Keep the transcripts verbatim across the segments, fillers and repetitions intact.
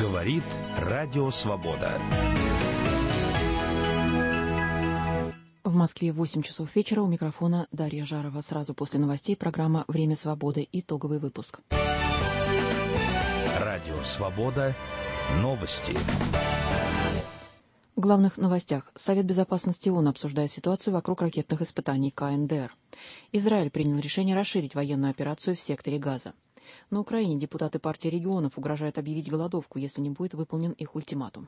Говорит Радио Свобода. В Москве восемь часов вечера. У микрофона Дарья Жарова. Сразу после новостей программа «Время свободы». Итоговый выпуск. Радио Свобода. Новости. В главных новостях. Совет Безопасности ООН обсуждает ситуацию вокруг ракетных испытаний ка эн дэ эр. Израиль принял решение расширить военную операцию в секторе Газа. На Украине депутаты партии регионов угрожают объявить голодовку, если не будет выполнен их ультиматум.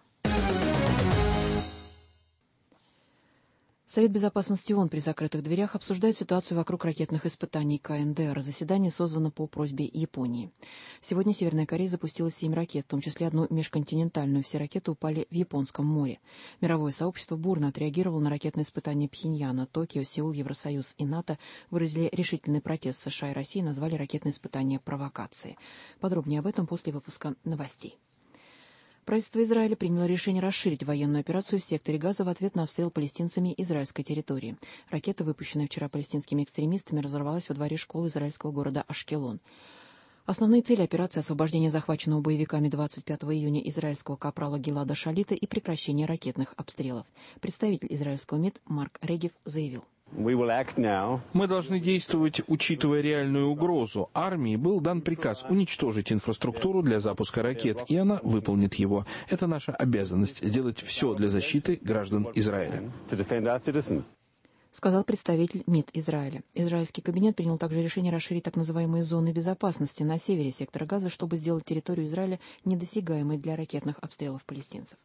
Совет Безопасности ООН при закрытых дверях обсуждает ситуацию вокруг ракетных испытаний ка эн дэ эр. Заседание созвано по просьбе Японии. Сегодня Северная Корея запустила семь ракет, в том числе одну межконтинентальную. Все ракеты упали в Японском море. Мировое сообщество бурно отреагировало на ракетные испытания Пхеньяна. Токио, Сеул, Евросоюз и НАТО выразили решительный протест США и России и назвали ракетные испытания провокацией. Подробнее об этом после выпуска новостей. Правительство Израиля приняло решение расширить военную операцию в секторе Газа в ответ на обстрел палестинцами израильской территории. Ракета, выпущенная вчера палестинскими экстремистами, разорвалась во дворе школы израильского города Ашкелон. Основные цели операции — освобождение захваченного боевиками двадцать пятого июня израильского капрала Гилада Шалита и прекращение ракетных обстрелов. Представитель израильского МИД Марк Регев заявил: Мы должны действовать, учитывая реальную угрозу. Армии был дан приказ уничтожить инфраструктуру для запуска ракет, и она выполнит его. Это наша обязанность — сделать все для защиты граждан Израиля. Сказал представитель МИД Израиля. Израильский кабинет принял также решение расширить так называемые зоны безопасности на севере сектора Газа, чтобы сделать территорию Израиля недосягаемой для ракетных обстрелов палестинцев.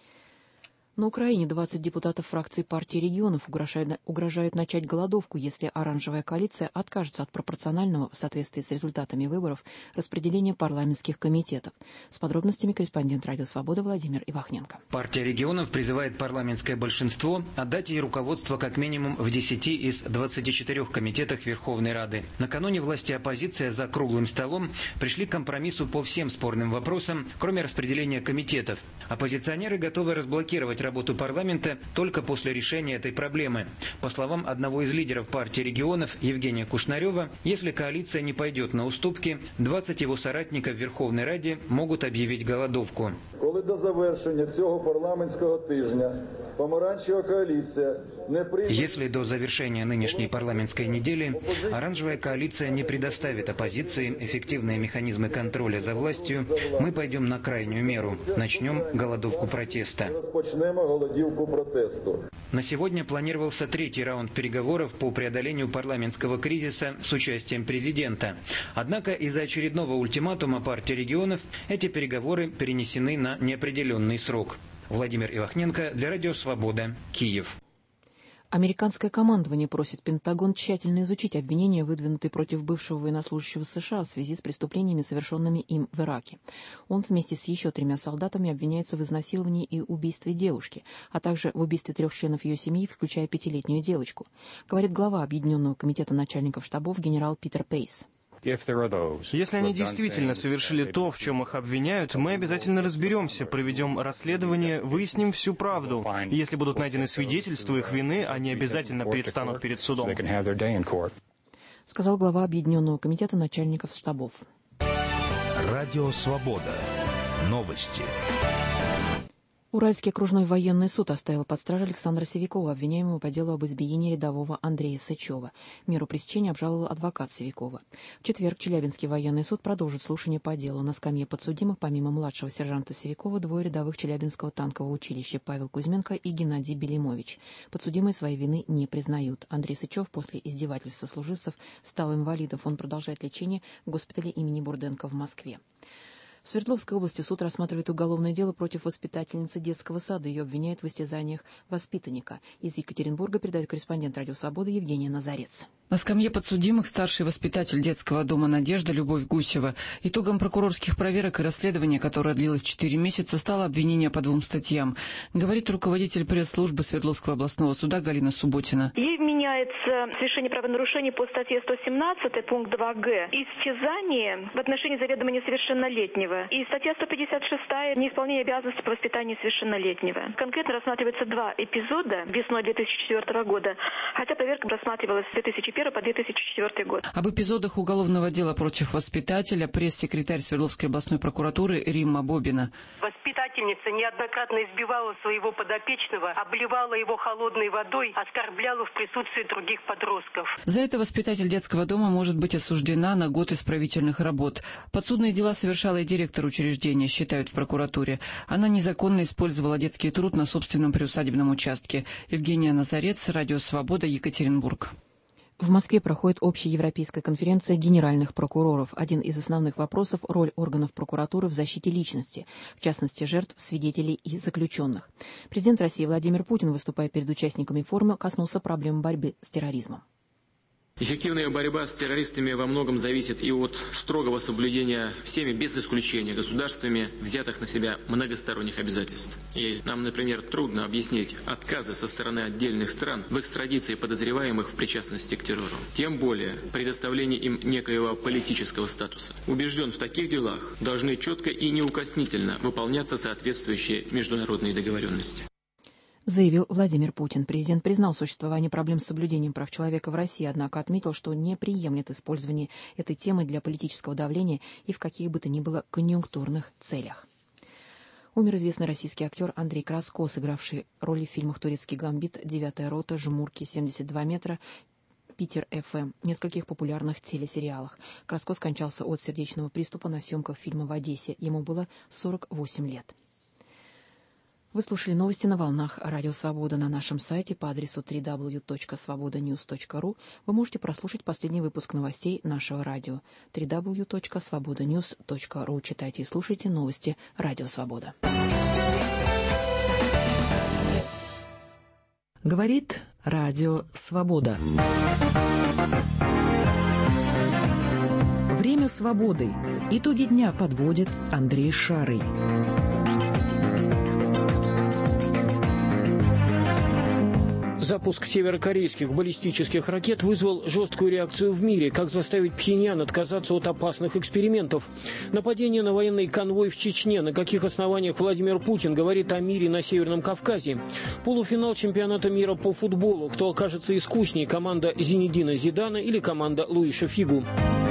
На Украине двадцать депутатов фракции партии регионов угрожают, угрожают начать голодовку, если оранжевая коалиция откажется от пропорционального, в соответствии с результатами выборов, распределения парламентских комитетов. С подробностями корреспондент Радио Свобода Владимир Ивахненко. Партия регионов призывает парламентское большинство отдать ей руководство как минимум в десяти из двадцати четырёх комитетах Верховной Рады. Накануне власти и оппозиция за круглым столом пришли к компромиссу по всем спорным вопросам, кроме распределения комитетов. Оппозиционеры готовы разблокировать работу парламента только после решения этой проблемы. По словам одного из лидеров партии регионов Евгения Кушнарева, если коалиция не пойдет на уступки, двадцать его соратников в Верховной Раде могут объявить голодовку. Коли до завершення цього парламентського тижня помаранчева коалиция не прийме... Если до завершения нынешней парламентской недели оранжевая коалиция не предоставит оппозиции эффективные механизмы контроля за властью, мы пойдем на крайнюю меру, начнем голодовку протеста. На сегодня планировался третий раунд переговоров по преодолению парламентского кризиса с участием президента. Однако из-за очередного ультиматума партии регионов эти переговоры перенесены на неопределенный срок. Владимир Ивахненко для Радио Свобода, Киев. Американское командование просит Пентагон тщательно изучить обвинения, выдвинутые против бывшего военнослужащего США в связи с преступлениями, совершенными им в Ираке. Он вместе с еще тремя солдатами обвиняется в изнасиловании и убийстве девушки, а также в убийстве трех членов ее семьи, включая пятилетнюю девочку, говорит глава Объединенного комитета начальников штабов генерал Питер Пейс. Если они действительно совершили то, в чем их обвиняют, мы обязательно разберемся, проведем расследование, выясним всю правду. И если будут найдены свидетельства их вины, они обязательно предстанут перед судом. Сказал глава Объединенного комитета начальников штабов. Радио Свобода. Новости. Уральский окружной военный суд оставил под стражей Александра Севякова, обвиняемого по делу об избиении рядового Андрея Сычева. Меру пресечения обжаловал адвокат Севякова. В четверг Челябинский военный суд продолжит слушание по делу. На скамье подсудимых, помимо младшего сержанта Севякова, двое рядовых Челябинского танкового училища — Павел Кузьменко и Геннадий Белимович. Подсудимые своей вины не признают. Андрей Сычев после издевательств сослуживцев стал инвалидом. Он продолжает лечение в госпитале имени Бурденко в Москве. В Свердловской области суд рассматривает уголовное дело против воспитательницы детского сада. Ее обвиняют в истязаниях воспитанника. Из Екатеринбурга передает корреспондент Радио Свободы Евгения Назарец. На скамье подсудимых старший воспитатель детского дома «Надежда» Любовь Гусева. Итогом прокурорских проверок и расследования, которое длилось четыре месяца, стало обвинение по двум статьям, говорит руководитель пресс-службы Свердловского областного суда Галина Субботина. Ей вменяется касается совершения правонарушений по статье сто семнадцать, пункт два гэ, истязание в отношении заведомо несовершеннолетнего. И статья сто пятьдесят шесть, неисполнение обязанностей по воспитанию совершеннолетнего. Конкретно рассматриваются два эпизода весной две тысячи четвёртого года, хотя проверка рассматривалась с две тысячи первого по две тысячи четвёртый год. Об эпизодах уголовного дела против воспитателя пресс-секретарь Свердловской областной прокуратуры Римма Бобина. Воспитательница неоднократно избивала своего подопечного, обливала его холодной водой, оскорбляла в присутствии других подростков. За это воспитатель детского дома может быть осуждена на год исправительных работ. Подсудные дела совершала и директор учреждения, считают в прокуратуре. Она незаконно использовала детский труд на собственном приусадебном участке. Евгения Назарец, Радио Свобода, Екатеринбург. В Москве проходит общеевропейская конференция генеральных прокуроров. Один из основных вопросов – роль органов прокуратуры в защите личности, в частности, жертв, свидетелей и заключенных. Президент России Владимир Путин, выступая перед участниками форума, коснулся проблем борьбы с терроризмом. Эффективная борьба с террористами во многом зависит и от строгого соблюдения всеми, без исключения, государствами, взятых на себя многосторонних обязательств. И нам, например, трудно объяснить отказы со стороны отдельных стран в экстрадиции подозреваемых в причастности к террору. Тем более предоставление им некоего политического статуса. Убежден, в таких делах должны четко и неукоснительно выполняться соответствующие международные договоренности. Заявил Владимир Путин. Президент признал существование проблем с соблюдением прав человека в России, однако отметил, что не приемлет использование этой темы для политического давления и в каких бы то ни было конъюнктурных целях. Умер известный российский актер Андрей Краско, сыгравший роли в фильмах «Турецкий гамбит», «Девятая рота», «Жмурки», «семьдесят два метра», «Питер эф эм», нескольких популярных телесериалах. Краско скончался от сердечного приступа на съемках фильма в Одессе. Ему было сорок восемь лет. Вы слушали новости на волнах Радио Свобода. На нашем сайте по адресу дабл ю дабл ю дабл ю точка свобода ньюс точка ру вы можете прослушать последний выпуск новостей нашего радио. дабл ю дабл ю дабл ю точка свобода ньюс точка ру. Читайте и слушайте новости Радио Свобода. Говорит Радио Свобода. Время свободы. Итоги дня подводит Андрей Шарый. Запуск северокорейских баллистических ракет вызвал жесткую реакцию в мире. Как заставить Пхеньян отказаться от опасных экспериментов? Нападение на военный конвой в Чечне. На каких основаниях Владимир Путин говорит о мире на Северном Кавказе? Полуфинал чемпионата мира по футболу. Кто окажется искуснее, команда Зинедина Зидана или команда Луиша Фигу?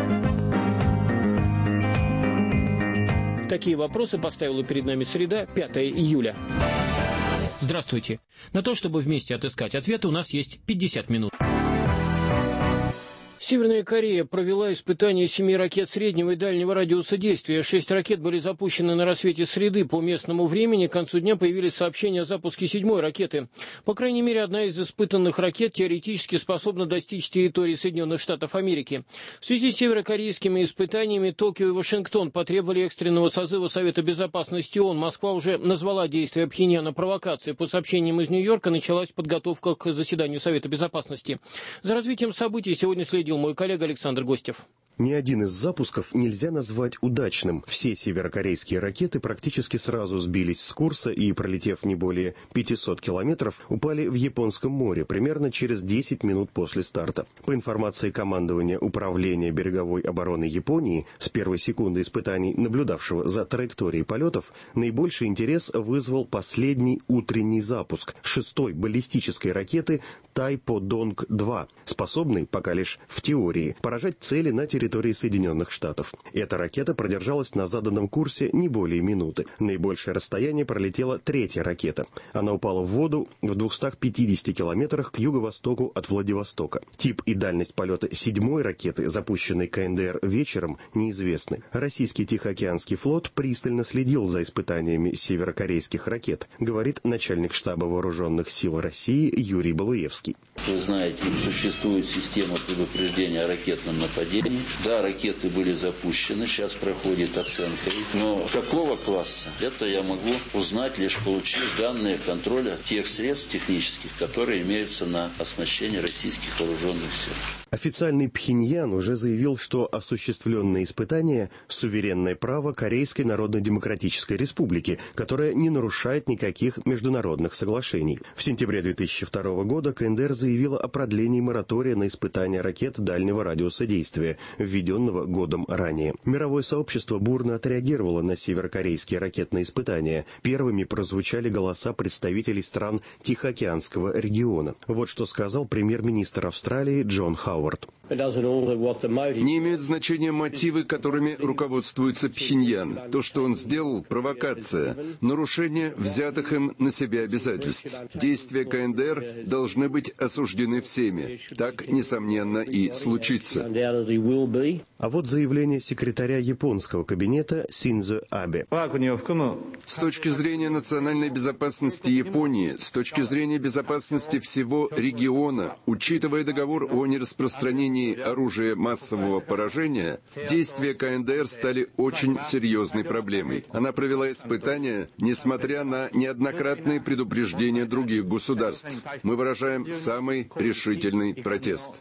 Такие вопросы поставила перед нами среда, пятого июля. Здравствуйте. На то, чтобы вместе отыскать ответы, у нас есть пятьдесят минут. Северная Корея провела испытания семи ракет среднего и дальнего радиуса действия. Шесть ракет были запущены на рассвете среды по местному времени. К концу дня появились сообщения о запуске седьмой ракеты. По крайней мере, одна из испытанных ракет теоретически способна достичь территории Соединенных Штатов Америки. В связи с северокорейскими испытаниями Токио и Вашингтон потребовали экстренного созыва Совета Безопасности ООН. Москва уже назвала действия Пхеньяна провокацией. По сообщениям из Нью-Йорка началась подготовка к заседанию Совета Безопасности. За развитием событий сегодня следил мой коллега Александр Гостев. Ни один из запусков нельзя назвать удачным. Все северокорейские ракеты практически сразу сбились с курса и, пролетев не более пятисот километров, упали в Японском море примерно через десять минут после старта. По информации командования Управления береговой обороны Японии, с первой секунды испытаний, наблюдавшего за траекторией полетов, наибольший интерес вызвал последний утренний запуск шестой баллистической ракеты Тайподонг два, способной, пока лишь в теории, поражать цели на территории территории Соединенных Штатов. Эта ракета продержалась на заданном курсе не более минуты. Наибольшее расстояние пролетела третья ракета. Она упала в воду в двухстах пятидесяти километрах к юго-востоку от Владивостока. Тип и дальность полета седьмой ракеты, запущенной ка эн дэ эр вечером, неизвестны. Российский Тихоокеанский флот пристально следил за испытаниями северокорейских ракет, говорит начальник штаба Вооруженных сил России Юрий Балуевский. Вы знаете, существует система предупреждения о ракетном нападении. Да, ракеты были запущены, сейчас проходит оценка. Но какого класса? Это я могу узнать, лишь получив данные контроля тех средств технических, которые имеются на оснащении российских вооруженных сил. Официальный Пхеньян уже заявил, что осуществленные испытания – суверенное право Корейской Народно-Демократической Республики, которое не нарушает никаких международных соглашений. В сентябре две тысячи второго года КНДР заявила о продлении моратория на испытания ракет дальнего радиуса действия, введенного годом ранее. Мировое сообщество бурно отреагировало на северокорейские ракетные испытания. Первыми прозвучали голоса представителей стран Тихоокеанского региона. Вот что сказал премьер-министр Австралии Джон Хауард. Не имеет значения мотивы, которыми руководствуется Пхеньян. То, что он сделал, провокация, нарушение взятых им на себя обязательств. Действия КНДР должны быть осуждены всеми. Так, несомненно, и случится. А вот заявление секретаря японского кабинета Синдзо Абе. С точки зрения национальной безопасности Японии, с точки зрения безопасности всего региона, учитывая договор о нераспространении оружия массового поражения, действия КНДР стали очень серьезной проблемой. Она провела испытания, несмотря на неоднократные предупреждения других государств. Мы выражаем самый решительный протест.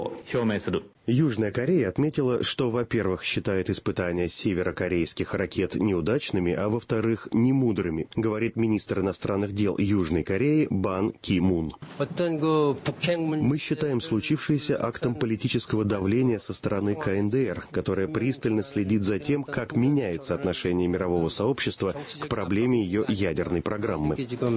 Южная Корея отметила, что, во-первых, считает испытания северокорейских ракет неудачными, а во-вторых, немудрыми, говорит министр иностранных дел Южной Кореи Бан Ки Мун. Мы считаем случившееся актом политического давления со стороны КНДР, которая пристально следит за тем, как меняется отношение мирового сообщества к проблеме ее ядерной программы.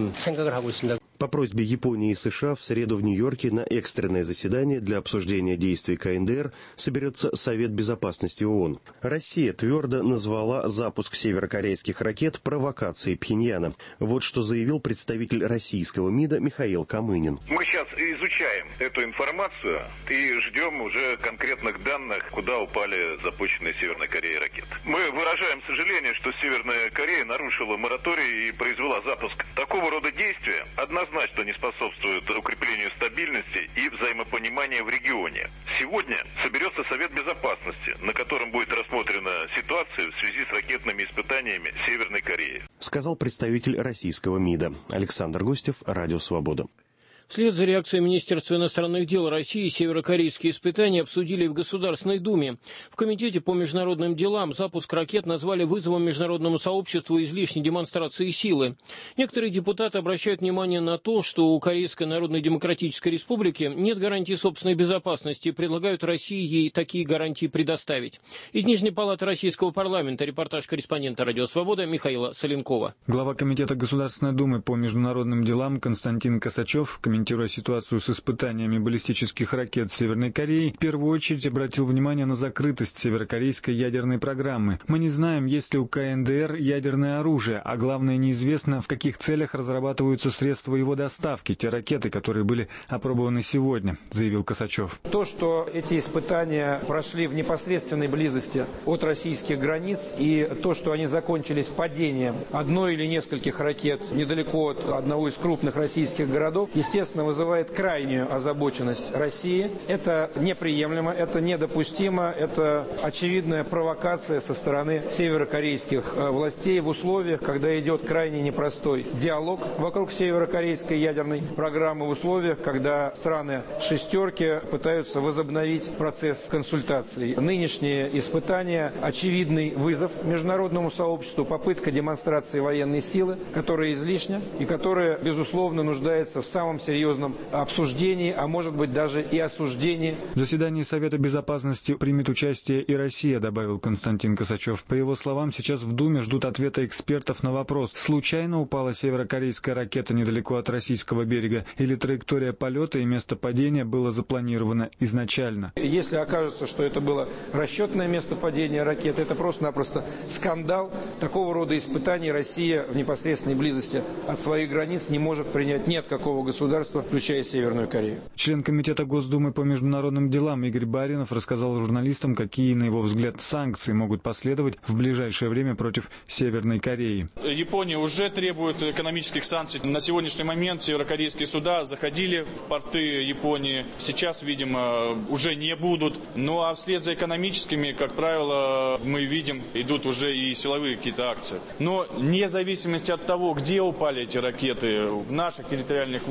По просьбе Японии и США в среду в Нью-Йорке на экстренное заседание для обсуждения действий КНДР соберется Совет Безопасности ООН. Россия твердо назвала запуск северокорейских ракет провокацией Пхеньяна. Вот что заявил представитель российского МИДа Михаил Камынин. Мы сейчас изучаем эту информацию и ждем уже конкретных данных, куда упали запущенные Северной Кореей ракеты. Мы выражаем сожаление, что Северная Корея нарушила мораторий и произвела запуск такого рода действия. Однозначно не способствует укреплению стабильности и взаимопонимания в регионе. Сегодня соберется Совет Безопасности, на котором будет рассмотрена ситуация в связи с ракетными испытаниями Северной Кореи. Сказал представитель российского МИДа. Александр Гостев, Радио Свобода. Вслед за реакцией Министерства иностранных дел России северокорейские испытания обсудили в Государственной Думе. В Комитете по международным делам запуск ракет назвали вызовом международному сообществу излишней демонстрации силы. Некоторые депутаты обращают внимание на то, что у Корейской Народно-Демократической Республики нет гарантии собственной безопасности и предлагают России ей такие гарантии предоставить. Из Нижней палаты Российского парламента репортаж корреспондента «Радио Свобода» Михаила Соленкова. Глава Комитета Государственной Думы по международным делам Константин Косачев, комментируя ситуацию с испытаниями баллистических ракет Северной Кореи, в первую очередь обратил внимание на закрытость северокорейской ядерной программы. Мы не знаем, есть ли у КНДР ядерное оружие, а главное, неизвестно, в каких целях разрабатываются средства его доставки, те ракеты, которые были опробованы сегодня, заявил Косачев. То, что эти испытания прошли в непосредственной близости от российских границ, и то, что они закончились падением одной или нескольких ракет недалеко от одного из крупных российских городов, естественно, вызывает крайнюю озабоченность России. Это неприемлемо, это недопустимо, это очевидная провокация со стороны северокорейских властей в условиях, когда идет крайне непростой диалог вокруг северокорейской ядерной программы, в условиях, когда страны «шестерки» пытаются возобновить процесс консультаций. Нынешние испытания – очевидный вызов международному сообществу, попытка демонстрации военной силы, которая излишня и которая, безусловно, нуждается в самом серьезном серьезном обсуждении, а может быть даже и осуждении. В заседании Совета Безопасности примет участие и Россия, добавил Константин Косачев. По его словам, сейчас в Думе ждут ответа экспертов на вопрос, случайно упала северокорейская ракета недалеко от российского берега или траектория полета и место падения было запланировано изначально. Если окажется, что это было расчетное место падения ракеты, это просто-напросто скандал. Такого рода испытаний Россия в непосредственной близости от своих границ не может принять ни от какого государства, включая Северную Корею. Член Комитета Госдумы по международным делам Игорь Баринов рассказал журналистам, какие, на его взгляд, санкции могут последовать в ближайшее время против Северной Кореи. Япония уже требует экономических санкций. На сегодняшний момент северокорейские суда заходили в порты Японии. Сейчас, видимо, уже не будут. Ну а вслед за экономическими, как правило, мы видим, идут уже и силовые какие-то акции. Но вне зависимости от того, где упали эти ракеты, в наших территориальных водах или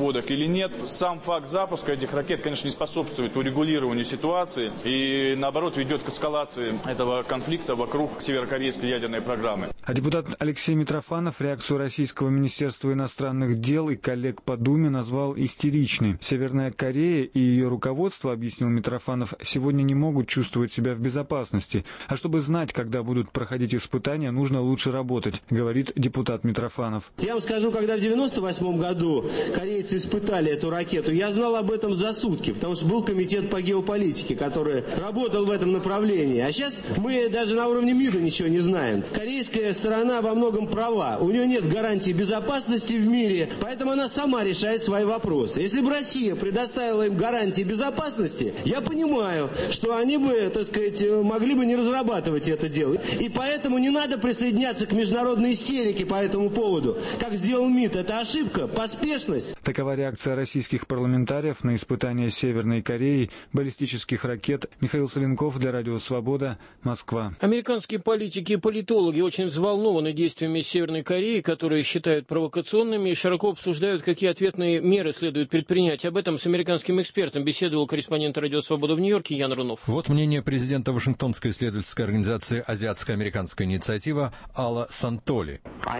или нет. Сам факт запуска этих ракет, конечно, не способствует урегулированию ситуации и, наоборот, ведет к эскалации этого конфликта вокруг северокорейской ядерной программы. А депутат Алексей Митрофанов реакцию Российского министерства иностранных дел и коллег по Думе назвал истеричной. Северная Корея и ее руководство, объяснил Митрофанов, сегодня не могут чувствовать себя в безопасности. А чтобы знать, когда будут проходить испытания, нужно лучше работать, говорит депутат Митрофанов. Я вам скажу, когда в девяносто восьмом году корейцы испытали эту ракету, я знал об этом за сутки, потому что был комитет по геополитике, который работал в этом направлении. А сейчас мы даже на уровне МИДа ничего не знаем. Корейская сторона во многом права. У нее нет гарантии безопасности в мире, поэтому она сама решает свои вопросы. Если бы Россия предоставила им гарантии безопасности, я понимаю, что они бы, так сказать, могли бы не разрабатывать это дело. И поэтому не надо присоединяться к международной истерике по этому поводу, как сделал МИД. Это ошибка, поспешность. Такова реакция российских парламентариев на испытания Северной Кореи баллистических ракет. Михаил Соленков для Радио Свобода, Москва. Американские политики и политологи очень взволнованы действиями Северной Кореи, которые считают провокационными, и широко обсуждают, какие ответные меры следует предпринять. Об этом с американским экспертом беседовал корреспондент Радио Свобода в Нью-Йорке Ян Рунов. Вот мнение президента Вашингтонской исследовательской организации «Азиатско-американская инициатива» Алла Сантоли.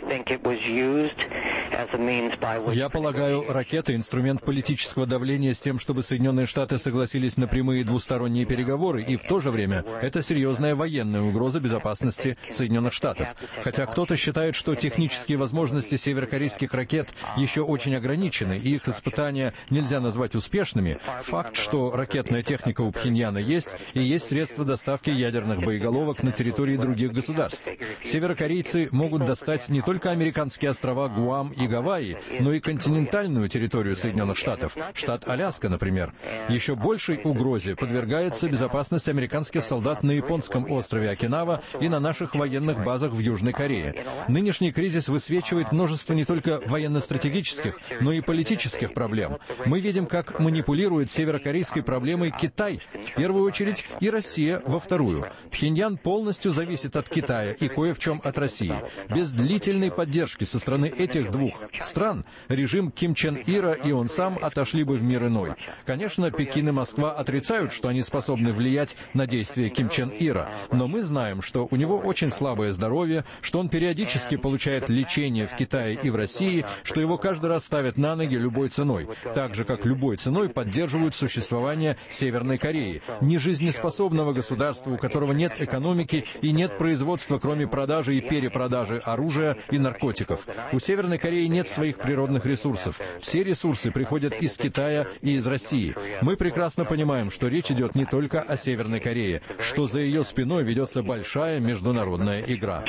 Я полагаю, ракеты – инструмент политического давления с тем, чтобы Соединенные Штаты согласились на прямые двусторонние переговоры, и в то же время это серьезная военная угроза безопасности Соединенных Штатов. Хотя кто-то считает, что технические возможности северокорейских ракет еще очень ограничены, и их испытания нельзя назвать успешными, факт, что ракетная техника у Пхеньяна есть, и есть средства доставки ядерных боеголовок на территории других государств. Северокорейцы могут достать не только американские острова Гуам и Гавайи, но и континентальную территорию Соединенных Штатов, штат Аляска, например. Еще большей угрозе подвергается безопасность американских солдат на японском острове Окинава и на наших военных базах в Южной Корее. Нынешний кризис высвечивает множество не только военно-стратегических, но и политических проблем. Мы видим, как манипулирует северокорейской проблемой Китай в первую очередь и Россия во вторую. Пхеньян полностью зависит от Китая и кое в чем от России. Без длительной поддержки со стороны этих двух стран режим Ким Чен Ира и он сам отошли бы в мир иной. Конечно, Пекин и Москва отрицают, что они способны влиять на действия Ким Чен Ира, но мы знаем, что у него очень слабое здоровье, что он периодически получает лечение в Китае и в России, что его каждый раз ставят на ноги любой ценой, так же, как любой ценой поддерживают существование Северной Кореи, нежизнеспособного государства, у которого нет экономики и нет производства, кроме продажи и перепродажи оружия и наркотиков. У Северной Кореи нет своих природных ресурсов. Все ресурсы приходят из Китая и из России. Мы прекрасно понимаем, что речь идет не только о Северной Корее, что за ее спиной ведется большая международная игра.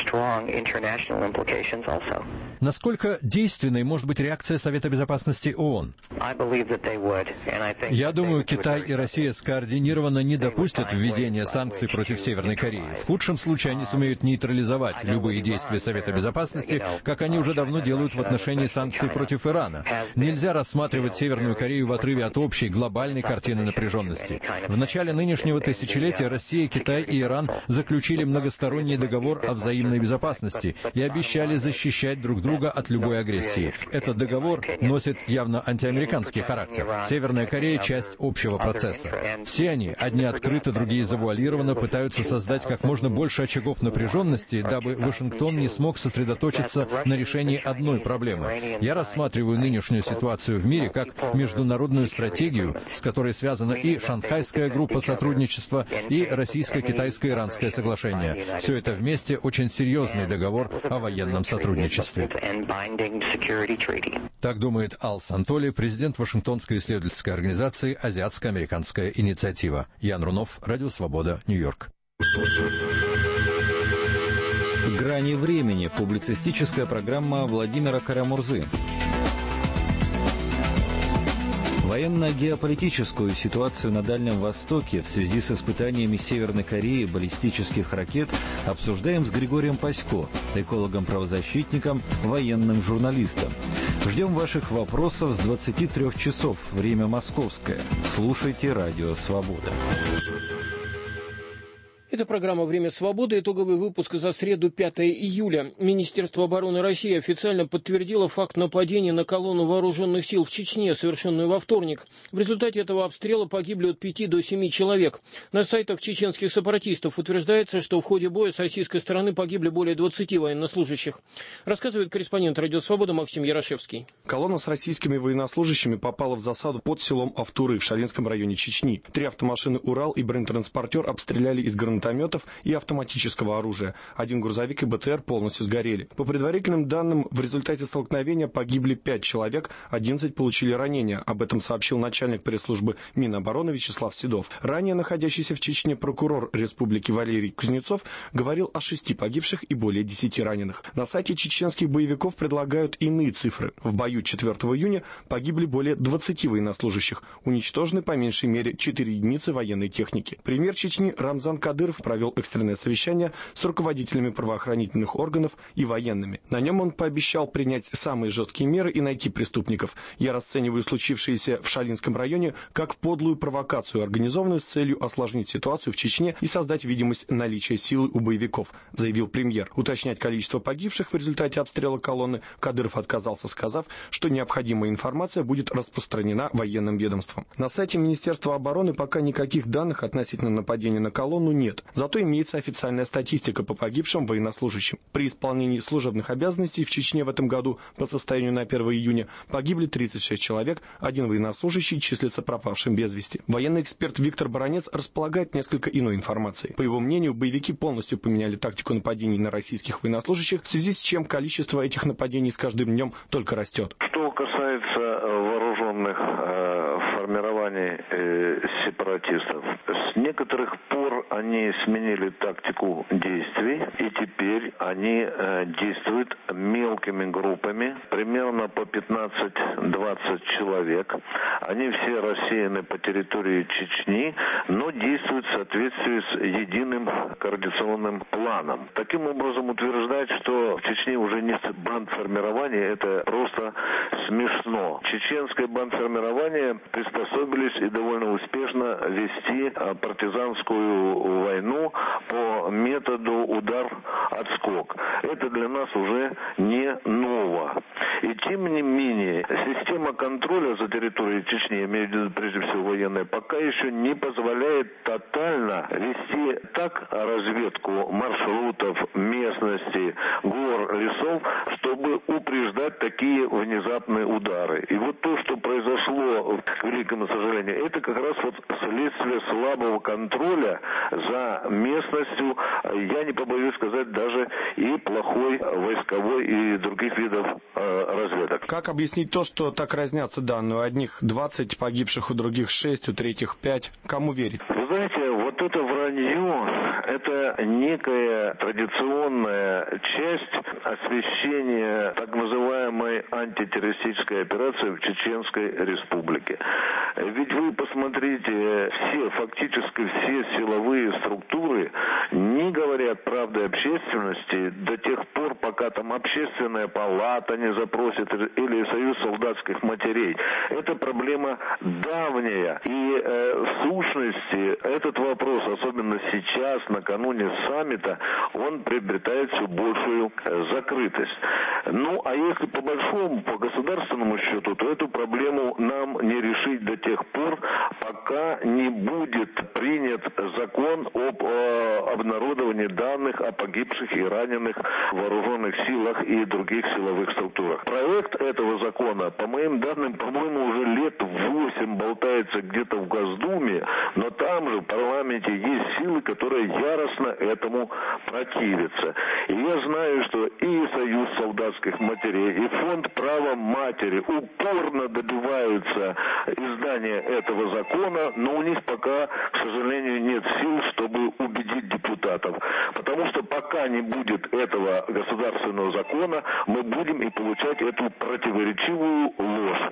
Насколько действенной может быть реакция Совета Безопасности ООН? Я думаю, Китай и Россия скоординированно не допустят введения санкций против Северной Кореи. В худшем случае они сумеют нейтрализовать любые действия Совета Безопасности, как они уже давно делают в отношении санкций против Ирана. Нельзя рассматривать Северную Корею в отрыве от общей глобальной картины напряженности. В начале нынешнего тысячелетия Россия, Китай и Иран заключили многосторонний договор о взаимной безопасности и обещали защищать друг друга от любой агрессии. Этот договор носит явно антиамериканский характер. Северная Корея – часть общего процесса. Все они, одни открыто, другие завуалированно, пытаются создать как можно больше очагов напряженности, дабы Вашингтон не смог сосредоточиться на решении одной проблемы. Я рассматриваю нынешнюю ситуацию в мире как международную стратегию, с которой связана и Шанхайская группа сотрудничества, и Российско-Китайско-Иранское соглашение. Все это вместе очень серьезный договор о военном сотрудничестве. Так думает Ал Сантоли, президент Вашингтонской исследовательской организации «Азиатско-американская инициатива». Ян Рунов, Радио Свобода, Нью-Йорк. «Грани времени» — публицистическая программа Владимира Карамурзы. Военно-геополитическую ситуацию на Дальнем Востоке в связи с испытаниями Северной Кореи баллистических ракет обсуждаем с Григорием Пасько, экологом-правозащитником, военным журналистом. Ждем ваших вопросов с двадцати трёх часов, время московское. Слушайте Радио Свобода. Это программа «Время свободы». Итоговый выпуск за среду, пятое июля. Министерство обороны России официально подтвердило факт нападения на колонну вооруженных сил в Чечне, совершенную во вторник. В результате этого обстрела погибли от пяти до семи человек. На сайтах чеченских сепаратистов утверждается, что в ходе боя с российской стороны погибли более двадцати военнослужащих. Рассказывает корреспондент «Радио Свобода» Максим Ярошевский. Колонна с российскими военнослужащими попала в засаду под селом Автуры в Шалинском районе Чечни. Три автомашины «Урал» и бронетранспортер обстреляли из гранатометов и автоматического оружия. Один грузовик и БТР полностью сгорели. По предварительным данным, в результате столкновения погибли пять человек, одиннадцать получили ранения. Об этом сообщил начальник пресс-службы Минобороны Вячеслав Седов. Ранее находящийся в Чечне прокурор республики Валерий Кузнецов говорил о шести погибших и более десяти раненых. На сайте чеченских боевиков предлагают иные цифры. В бою четвёртого июня погибли более двадцати военнослужащих. Уничтожены по меньшей мере четыре единицы военной техники. Премьер Чечни Рамзан Кадыров провел экстренное совещание с руководителями правоохранительных органов и военными. На нем он пообещал принять самые жесткие меры и найти преступников. Я расцениваю случившееся в Шалинском районе как подлую провокацию, организованную с целью осложнить ситуацию в Чечне и создать видимость наличия силы у боевиков, заявил премьер. Уточнять количество погибших в результате обстрела колонны Кадыров отказался, сказав, что необходимая информация будет распространена военным ведомством. На сайте Министерства обороны пока никаких данных относительно нападения на колонну нет. Зато имеется официальная статистика по погибшим военнослужащим. При исполнении служебных обязанностей в Чечне в этом году по состоянию на первое июня погибли тридцать шесть человек, один военнослужащий числится пропавшим без вести. Военный эксперт Виктор Баранец располагает несколько иной информацией. По его мнению, боевики полностью поменяли тактику нападений на российских военнослужащих, в связи с чем количество этих нападений с каждым днем только растет. Что касается вооруженных э, формирований э, сепаратистов, с некоторых пор они сменили тактику действий, и теперь они э, действуют мелкими группами, примерно по пятнадцать-двадцать человек. Они все рассеяны по территории Чечни, но действуют в соответствии с единым координационным планом. Таким образом, утверждать, что в Чечне уже нет бандформирования, это просто смешно. Чеченское бандформирование приспособились и довольно успешно вести партизанскую войну по методу удар-отскок. Это для нас уже не ново. И тем не менее, система контроля за территорией Чечни, я имею в виду прежде всего военная, пока еще не позволяет тотально вести так разведку маршрутов, местности, гор, лесов, чтобы упреждать такие внезапные удары. И вот то, что произошло, к великому сожалению, это как раз вот следствие слабого контроля за местностью, я не побоюсь сказать, даже и плохой войсковой и других видов э, разведок. Как объяснить то, что так разнятся данные? У одних двадцать погибших, у других шесть, у третьих пять. Кому верить? Вы знаете, вот это вранье, это некая традиционная часть освещения так называемой антитеррористической операции в Чеченской Республике. Ведь вы посмотрите, все, фактически все силовые структуры не говорят правды общественности до тех пор, пока там общественная палата не запросит или союз солдатских матерей. Это проблема давняя. И э, в сущности этот вопрос, особенно сейчас, накануне саммита, он приобретает все большую э, закрытость. Ну, а если по большому, по государственному счету, то эту проблему нам не решить до тех пор, пока не будет принят закон об э, обнародовании данных о погибших и раненых в вооруженных силах и других силовых структурах. Проект этого закона, по моим данным, по-моему, уже лет восемь болтается где-то в Госдуме, но там же в парламенте есть силы, которые яростно этому противятся. И я знаю, что и Союз солдатских матерей, и Фонд права матери упорно добиваются издания этого закона, но у них пока, к сожалению, нет сил, чтобы убедить депутатов. Потому что пока не будет этого государственного закона, мы будем и получать эту противоречивую ложь.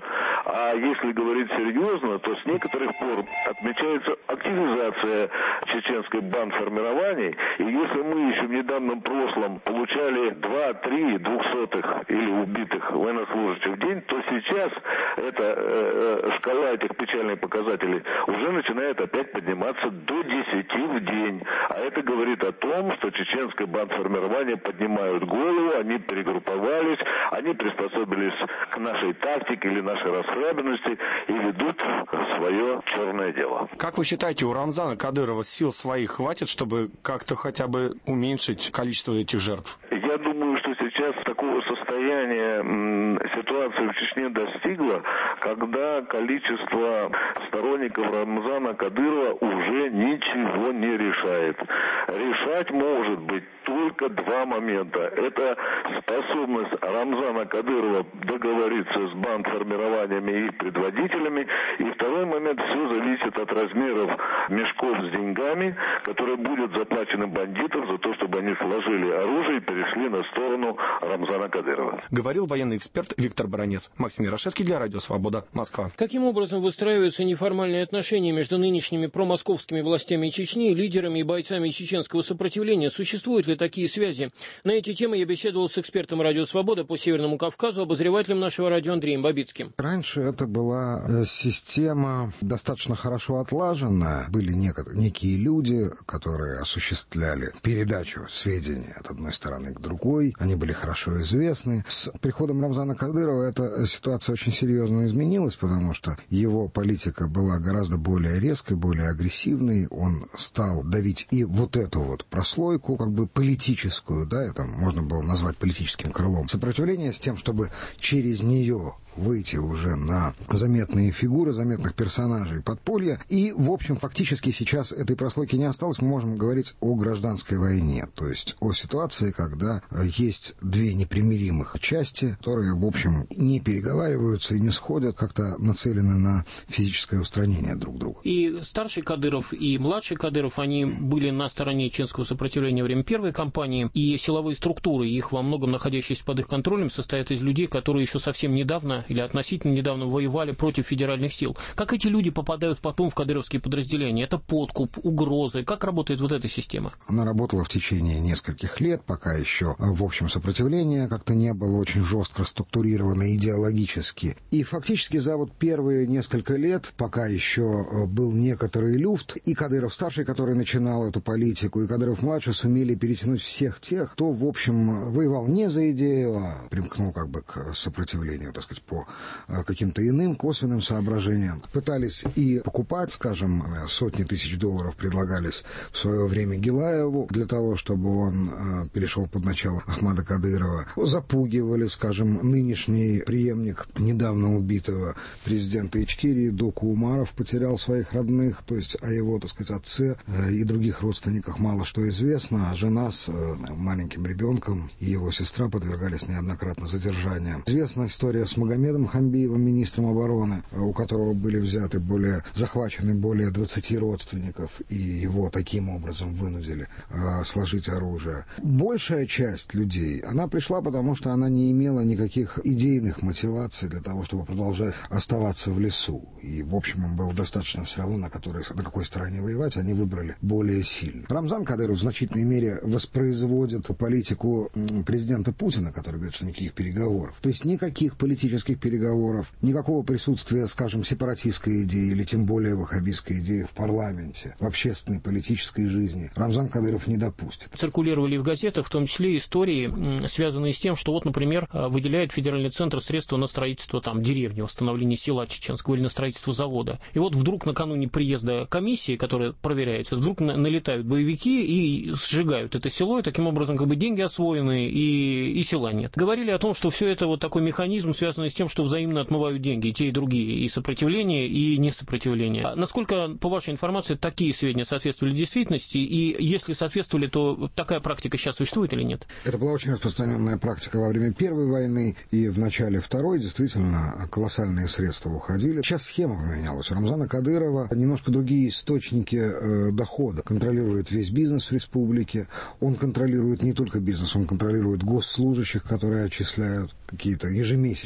А если говорить серьезно, то с некоторых пор отмечается активизация чеченской бандформирований. И если мы еще в недавнем прошлом получали два-три двухсотых или убитых военнослужащих в день, то сейчас эта э, шкала этих печальных показателей уже начинает опять подниматься до десяти в день. А это говорит о том, что чеченское бандформирование поднимают голову, они перегрупповались, они приспособились к нашей тактике или нашей расхлябенности и ведут свое черное дело. Как вы считаете, у Рамзана Кадырова сил своих хватит, чтобы как-то хотя бы уменьшить количество этих жертв? Я думаю, что сейчас такого состояния м, ситуация в Чечне достигла, когда количество сторонников Рамзана Кадырова уже ничего не решает. Решать может быть только два момента. Это способность Рамзана Кадырова договориться с бандформированиями и их предводителями. И второй момент, все зависит от размеров мешков с деньгами, которые будут заплачены бандитам за то, чтобы они сложили оружие и перешли на сторону Рамзана Кадырова. Говорил военный эксперт Виктор Баранец. Максим Ярошевский для Радио Свобода, Москва. Каким образом выстраиваются неформальные отношения между нынешними промосковскими властями Чечни, лидерами и бойцами чеченского сопротивления? Существуют ли такие связи? На эти темы я беседовал с экспертом Радио Свобода по Северному Кавказу, обозревателем нашего радио Андреем Бабицким. Раньше это была система достаточно хорошо отлаженная. Были некие люди, которые осуществляли передачу сведений от одной стороны к другой. Они были хорошо известны. С приходом Рамзана Кадырова эта ситуация очень серьезно изменилась, потому что его политика была гораздо более резкой, более агрессивной. Он стал давить и вот эту вот прослойку, как бы политическую, да, это можно было назвать политическим крылом сопротивления, с тем, чтобы через нее выйти уже на заметные фигуры, заметных персонажей подполья. И, в общем, фактически сейчас этой прослойки не осталось. Мы можем говорить о гражданской войне, то есть о ситуации, когда есть две непримиримых части, которые, в общем, не переговариваются и не сходят, как-то нацелены на физическое устранение друг друга. И старший Кадыров, и младший Кадыров, они были на стороне чеченского сопротивления во время первой кампании, и силовые структуры, их во многом находящиеся под их контролем, состоят из людей, которые еще совсем недавно или относительно недавно воевали против федеральных сил. Как эти люди попадают потом в кадыровские подразделения? Это подкуп, угрозы. Как работает вот эта система? Она работала в течение нескольких лет, пока еще, в общем, сопротивление как-то не было очень жестко структурировано идеологически. И фактически за вот первые несколько лет, пока еще был некоторый люфт, и Кадыров-старший, который начинал эту политику, и Кадыров-младший сумели перетянуть всех тех, кто, в общем, воевал не за идею, а примкнул как бы к сопротивлению, так сказать, по каким-то иным косвенным соображениям. Пытались и покупать, скажем, сотни тысяч долларов предлагались в свое время Гилаеву для того, чтобы он перешел под начало Ахмада Кадырова. Запугивали, скажем, нынешний преемник недавно убитого президента Ичкерии Доку Умаров потерял своих родных, то есть о его, так сказать, отце и других родственниках мало что известно, а жена с маленьким ребенком и его сестра подвергались неоднократно задержаниям. Известна история с Магомедом Хамбиевым, министром обороны, у которого были взяты более, захвачены более двадцати родственников, и его таким образом вынудили э, сложить оружие. Большая часть людей, она пришла, потому что она не имела никаких идейных мотиваций для того, чтобы продолжать оставаться в лесу. И, в общем, им было достаточно все равно, на, которой, на какой стороне воевать, они выбрали более сильно. Рамзан Кадыров в значительной мере воспроизводит политику президента Путина, который говорит, что никаких переговоров. То есть никаких политических переговоров, никакого присутствия, скажем, сепаратистской идеи или тем более ваххабистской идеи в парламенте, в общественной политической жизни Рамзан Кадыров не допустит. Циркулировали в газетах, в том числе истории, связанные с тем, что вот, например, выделяет федеральный центр средства на строительство там деревни, восстановление села чеченского или на строительство завода. И вот вдруг накануне приезда комиссии, которая проверяется, вдруг налетают боевики и сжигают это село, и таким образом как бы деньги освоены и, и села нет. Говорили о том, что все это вот такой механизм, связанный с тем, что взаимно отмывают деньги, и те, и другие, и сопротивление, и несопротивление. А насколько, по вашей информации, такие сведения соответствовали действительности, и если соответствовали, то такая практика сейчас существует или нет? Это была очень распространенная практика во время Первой войны, и в начале Второй действительно колоссальные средства уходили. Сейчас схема поменялась. У Рамзана Кадырова немножко другие источники э, дохода. Контролирует весь бизнес в республике, он контролирует не только бизнес, он контролирует госслужащих, которые отчисляют какие-то ежемесячные свои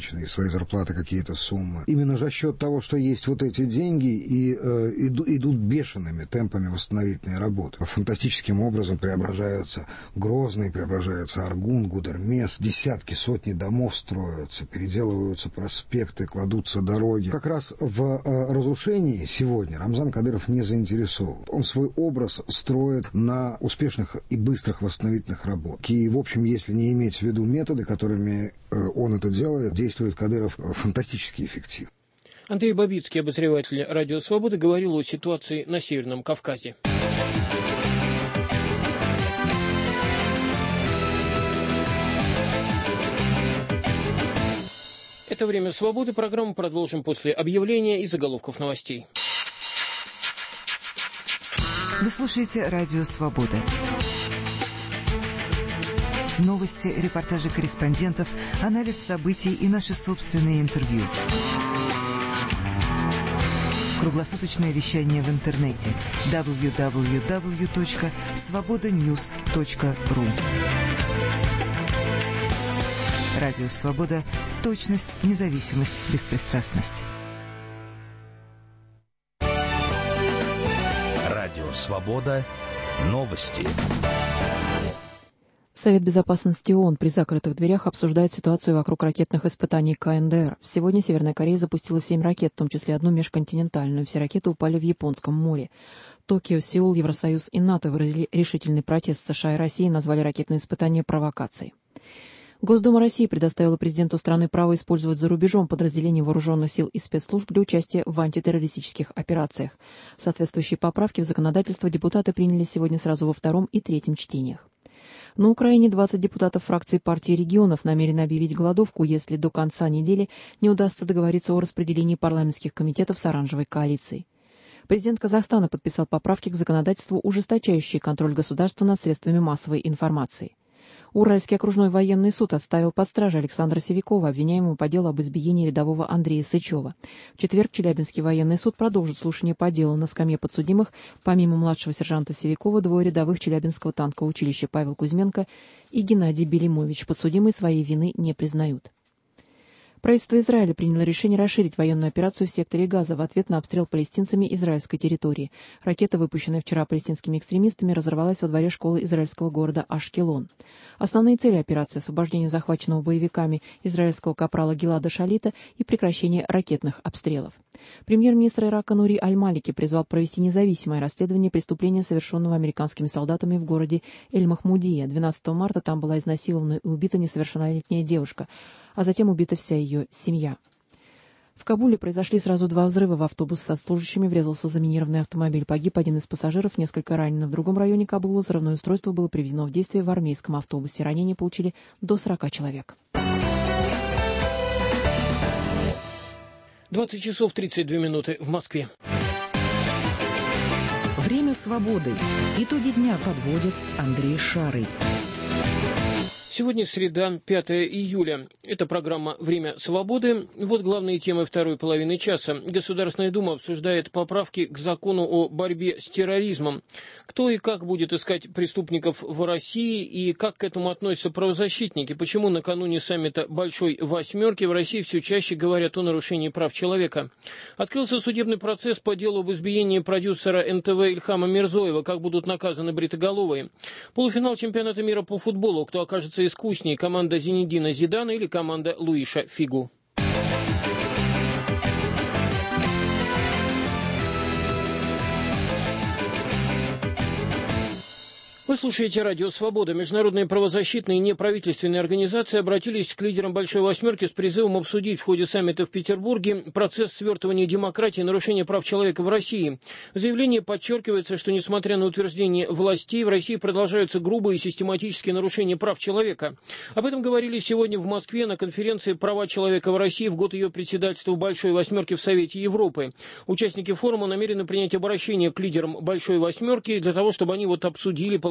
свои зарплаты какие-то суммы. Именно за счет того, что есть вот эти деньги, и э, иду, идут бешеными темпами восстановительные работы. Фантастическим образом преображаются Грозный, преображается Аргун, Гудермес, десятки, сотни домов строятся, переделываются проспекты, кладутся дороги. Как раз в э, разрушении сегодня Рамзан Кадыров не заинтересован. Он свой образ строит на успешных и быстрых восстановительных работах. И, в общем, если не иметь в виду методы, которыми э, он это делает, действует Кадыров фантастически эффективно. Андрей Бабицкий, обозреватель «Радио Свобода», говорил о ситуации на Северном Кавказе. Это «Время свободы». Программу продолжим после объявления и заголовков новостей. Вы слушаете «Радио Свобода». Новости, репортажи корреспондентов, анализ событий и наши собственные интервью. Круглосуточное вещание в интернете дабл ю дабл ю дабл ю точка свобода ньюс точка ру. Радио Свобода. Точность, независимость, беспристрастность. Радио Свобода. Новости. Совет безопасности ООН при закрытых дверях обсуждает ситуацию вокруг ракетных испытаний ка эн дэ эр. Сегодня Северная Корея запустила семь ракет, в том числе одну межконтинентальную. Все ракеты упали в Японском море. Токио, Сеул, Евросоюз и НАТО выразили решительный протест США и России и назвали ракетные испытания провокацией. Госдума России предоставила президенту страны право использовать за рубежом подразделения вооруженных сил и спецслужб для участия в антитеррористических операциях. Соответствующие поправки в законодательство депутаты приняли сегодня сразу во втором и третьем чтениях. На Украине двадцать депутатов фракции партии регионов намерены объявить голодовку, если до конца недели не удастся договориться о распределении парламентских комитетов с оранжевой коалицией. Президент Казахстана подписал поправки к законодательству, ужесточающие контроль государства над средствами массовой информации. Уральский окружной военный суд отставил под стражей Александра Севякова, обвиняемого по делу об избиении рядового Андрея Сычева. В четверг Челябинский военный суд продолжит слушание по делу. На скамье подсудимых, помимо младшего сержанта Севякова, двое рядовых Челябинского танкового училища Павел Кузьменко и Геннадий Белимович. Подсудимые своей вины не признают. Правительство Израиля приняло решение расширить военную операцию в секторе Газа в ответ на обстрел палестинцами израильской территории. Ракета, выпущенная вчера палестинскими экстремистами, разорвалась во дворе школы израильского города Ашкелон. Основные цели операции – освобождение захваченного боевиками израильского капрала Гилада Шалита и прекращение ракетных обстрелов. Премьер-министр Ирака Нури Аль-Малики призвал провести независимое расследование преступления, совершенного американскими солдатами в городе Эль-Махмудия. двенадцатого марта там была изнасилована и убита несовершеннолетняя девушка, а затем убита вся ее семья. В Кабуле произошли сразу два взрыва. В автобус со служащими врезался заминированный автомобиль. Погиб один из пассажиров, несколько ранено. В другом районе Кабула взрывное устройство было приведено в действие в армейском автобусе. Ранения получили до сорока человек. двадцать часов тридцать две минуты в Москве. Время свободы. Итоги дня подводит Андрей Шарый. Сегодня среда, пятое июля. Это программа «Время свободы». Вот главные темы второй половины часа. Государственная Дума обсуждает поправки к закону о борьбе с терроризмом. Кто и как будет искать преступников в России и как к этому относятся правозащитники? Почему накануне саммита «Большой восьмерки» в России все чаще говорят о нарушении прав человека? Открылся судебный процесс по делу об избиении продюсера эн тэ вэ Ильхама Мирзоева. Как будут наказаны бритоголовые? Полуфинал чемпионата мира по футболу. Кто окажется искуснее, команда Зинедина Зидана или команда Луиша Фигу? Вы слушаете «Радио Свобода». Международные правозащитные и неправительственные организации обратились к лидерам «Большой восьмерки» с призывом обсудить в ходе саммита в Петербурге процесс свертывания демократии и нарушения прав человека в России. В заявлении подчеркивается, что, несмотря на утверждение властей, в России продолжаются грубые и систематические нарушения прав человека. Об этом говорили сегодня в Москве на конференции «Права человека в России» в год ее председательства «Большой восьмерки» в Совете Европы. Участники форума намерены принять обращение к лидерам «Большой восьмерки» для того, чтобы они вот обсудили положение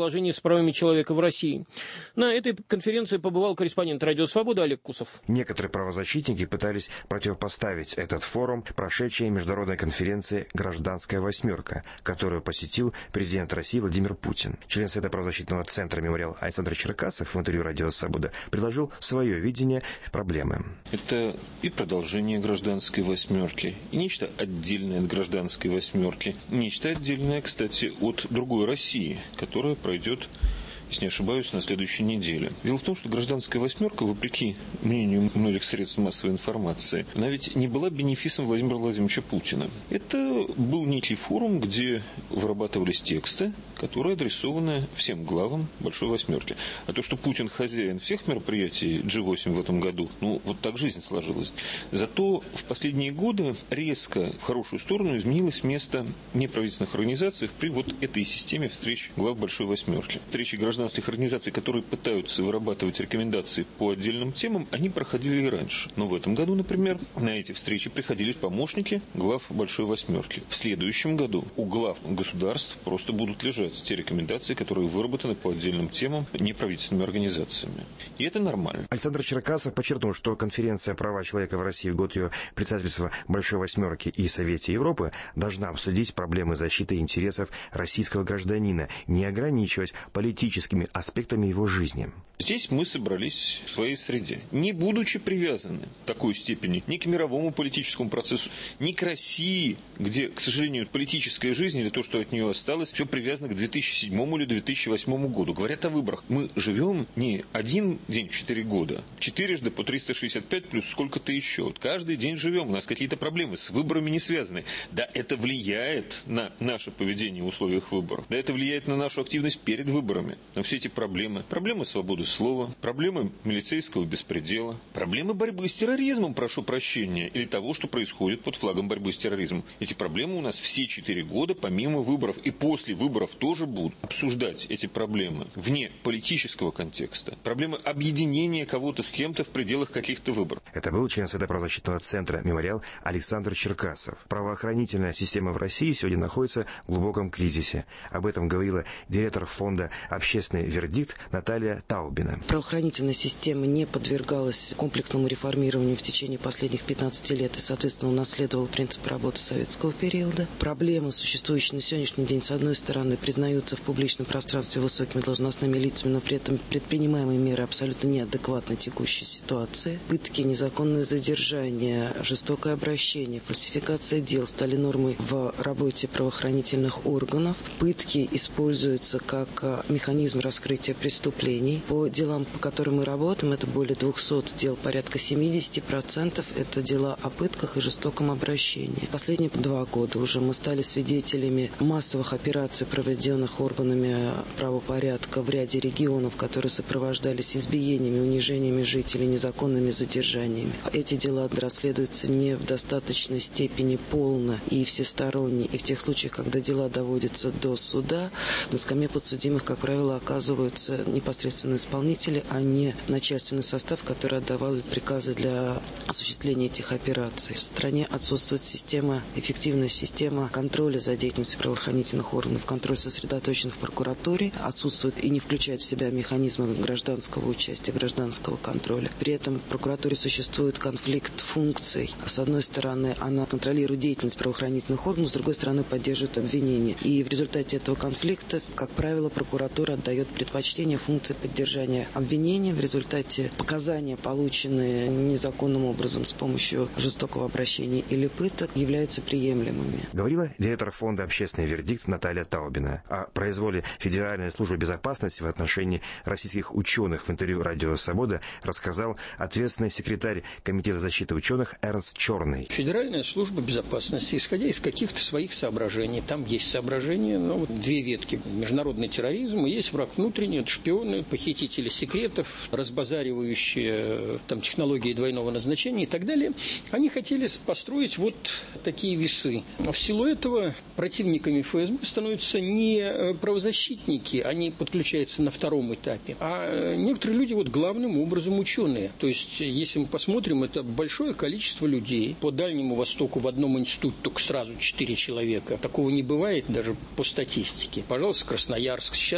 положение с правами человека в России. На этой конференции побывал корреспондент «Радио Свобода» Олег Кусов. Некоторые правозащитники пытались противопоставить этот форум прошедшей международной конференции «Гражданская восьмерка», которую посетил президент России Владимир Путин. Член Совета правозащитного центра «Мемориал» Александр Черкасов в интервью «Радио Свобода» предложил свое видение проблемы. Это и продолжение «Гражданской восьмерки», и нечто отдельное от «Гражданской восьмерки», нечто отдельное, кстати, от другой России, которая пройдет, если не ошибаюсь, на следующей неделе. Дело в том, что «Гражданская восьмерка», вопреки мнению многих средств массовой информации, она ведь не была бенефисом Владимира Владимировича Путина. Это был некий форум, где вырабатывались тексты, которые адресованы всем главам Большой восьмерки. А то, что Путин хозяин всех мероприятий джи восемь в этом году, ну, вот так жизнь сложилась. Зато в последние годы резко в хорошую сторону изменилось место неправительственных организаций при вот этой системе встреч глав Большой восьмерки. Встречи граждан гражданских организаций, которые пытаются вырабатывать рекомендации по отдельным темам, они проходили и раньше. Но в этом году, например, на эти встречи приходили помощники глав Большой восьмерки. В следующем году у глав государств просто будут лежать те рекомендации, которые выработаны по отдельным темам неправительственными организациями. И это нормально. Александр Черкасов подчеркнул, что конференция «Права человека в России» в год ее председательства Большой восьмерки и Совете Европы должна обсудить проблемы защиты интересов российского гражданина, не ограничивать политическими аспектами его жизни. Здесь мы собрались в своей среде, не будучи привязаны в такой степени ни к мировому политическому процессу, ни к России, где, к сожалению, политическая жизнь или то, что от нее осталось, все привязано к две тысячи седьмому или две тысячи восьмому году. Говорят о выборах. Мы живем не один день в четыре года, четырежды по триста шестьдесят пять плюс сколько-то еще. Вот каждый день живем, у нас какие-то проблемы с выборами не связаны. Да, это влияет на наше поведение в условиях выборов. Да, это влияет на нашу активность перед выборами. Но все эти проблемы, проблемы свободы слова, проблемы милицейского беспредела, проблемы борьбы с терроризмом, прошу прощения, или того, что происходит под флагом борьбы с терроризмом. Эти проблемы у нас все четыре года, помимо выборов, и после выборов тоже будут обсуждать эти проблемы вне политического контекста. Проблемы объединения кого-то с кем-то в пределах каких-то выборов. Это был член Совета правозащитного центра «Мемориал» Александр Черкасов. Правоохранительная система в России сегодня находится в глубоком кризисе. Об этом говорила директор фонда «Общественный вердикт» Наталья Таубина. Правоохранительная система не подвергалась комплексному реформированию в течение последних пятнадцати лет и, соответственно, унаследовала принцип работы советского периода. Проблемы, существующие на сегодняшний день, с одной стороны, признаются в публичном пространстве высокими должностными лицами, но при этом предпринимаемые меры абсолютно неадекватны текущей ситуации. Пытки, незаконное задержание, жестокое обращение, фальсификация дел стали нормой в работе правоохранительных органов. Пытки используются как механизм раскрытия преступлений. По делам, по которым мы работаем, это более двухсот дел, порядка семьдесят процентов это дела о пытках и жестоком обращении. Последние два года уже мы стали свидетелями массовых операций, проведенных органами правопорядка в ряде регионов, которые сопровождались избиениями, унижениями жителей, незаконными задержаниями. Эти дела расследуются не в достаточной степени полно и всесторонне. И в тех случаях, когда дела доводятся до суда, на скамье подсудимых, как правило, оказываются непосредственно исполнители, а не начальственный состав, который отдавал приказы для осуществления этих операций. В стране отсутствует система, эффективная система контроля за деятельностью правоохранительных органов. Контроль сосредоточен в прокуратуре, отсутствует и не включает в себя механизмы гражданского участия, гражданского контроля. При этом в прокуратуре существует конфликт функций. С одной стороны, она контролирует деятельность правоохранительных органов, с другой стороны, поддерживает обвинения. И в результате этого конфликта, как правило, прокуратура отдает предпочтение функции поддержания обвинения. В результате показания, полученные незаконным образом с помощью жестокого обращения или пыток, являются приемлемыми. Говорила директор фонда «Общественный вердикт» Наталья Таубина. О произволе Федеральной службы безопасности в отношении российских ученых в интервью «Радио Свобода» рассказал ответственный секретарь Комитета защиты ученых Эрнст Черный. Федеральная служба безопасности, исходя из каких-то своих соображений, там есть соображения, но вот две ветки: международный терроризм и есть враг внутренний, это шпионы, похитители секретов, разбазаривающие там технологии двойного назначения и так далее. Они хотели построить вот такие весы. В силу этого противниками эф эс бэ становятся не правозащитники, они подключаются на втором этапе, а некоторые люди вот главным образом ученые. То есть, если мы посмотрим, это большое количество людей. По Дальнему Востоку в одном институте только сразу четыре человека. Такого не бывает даже по статистике. Пожалуйста, Красноярск, сейчас Новосибирск.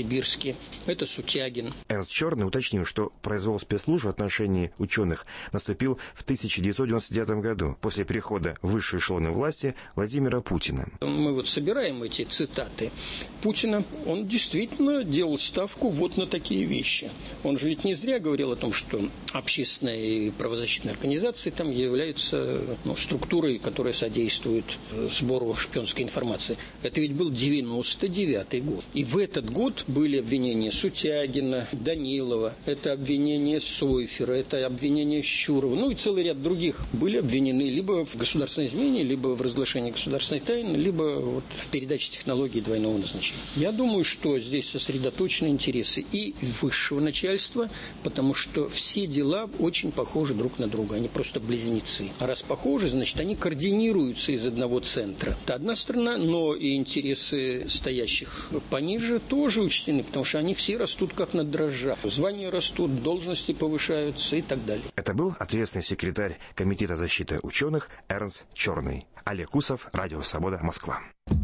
Новосибирске, это Сутягин. Эрнст Черный уточнил, что произвол спецслужб в отношении ученых наступил в тысяча девятьсот девяносто девятом году, после перехода в высшие эшелоны власти Владимира Путина. Мы вот собираем эти цитаты Путина. Он действительно делал ставку вот на такие вещи. Он же ведь не зря говорил о том, что общественные и правозащитные организации там являются ну, структурой, которая содействует сбору шпионской информации. Это ведь был девяносто девятый год. И в этот год были обвинения Сутягина, Данилова, это обвинения Сойфера, это обвинения Щурова, ну и целый ряд других были обвинены либо в государственной измене, либо в разглашении государственной тайны, либо вот в передаче технологий двойного назначения. Я думаю, что здесь сосредоточены интересы и высшего начальства, потому что все дела очень похожи друг на друга, они просто близнецы. А раз похожи, значит, они координируются из одного центра. Это одна сторона, но и интересы стоящих пониже тоже учтены, потому что они все растут как на дрожжах. Звания растут, должности повышаются и так далее. Это был ответственный секретарь Комитета защиты ученых Эрнст Черный. Олег Усов, Радио Свобода, Москва.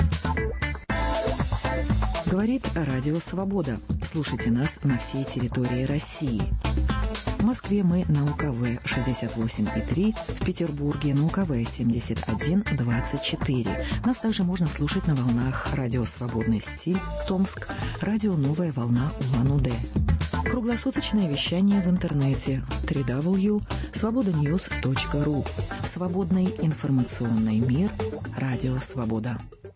Говорит Радио Свобода. Слушайте нас на всей территории России. В Москве мы на У К В шестьдесят восемь и три, в Петербурге на У К В семьдесят один двадцать четыре. Нас также можно слушать на волнах Радио Свободный стиль, Томск, Радио Новая волна Улан-Удэ. Круглосуточное вещание в интернете дабл ю дабл ю дабл ю точка свобода ньюс точка ру. Свободный информационный мир. Радио Свобода.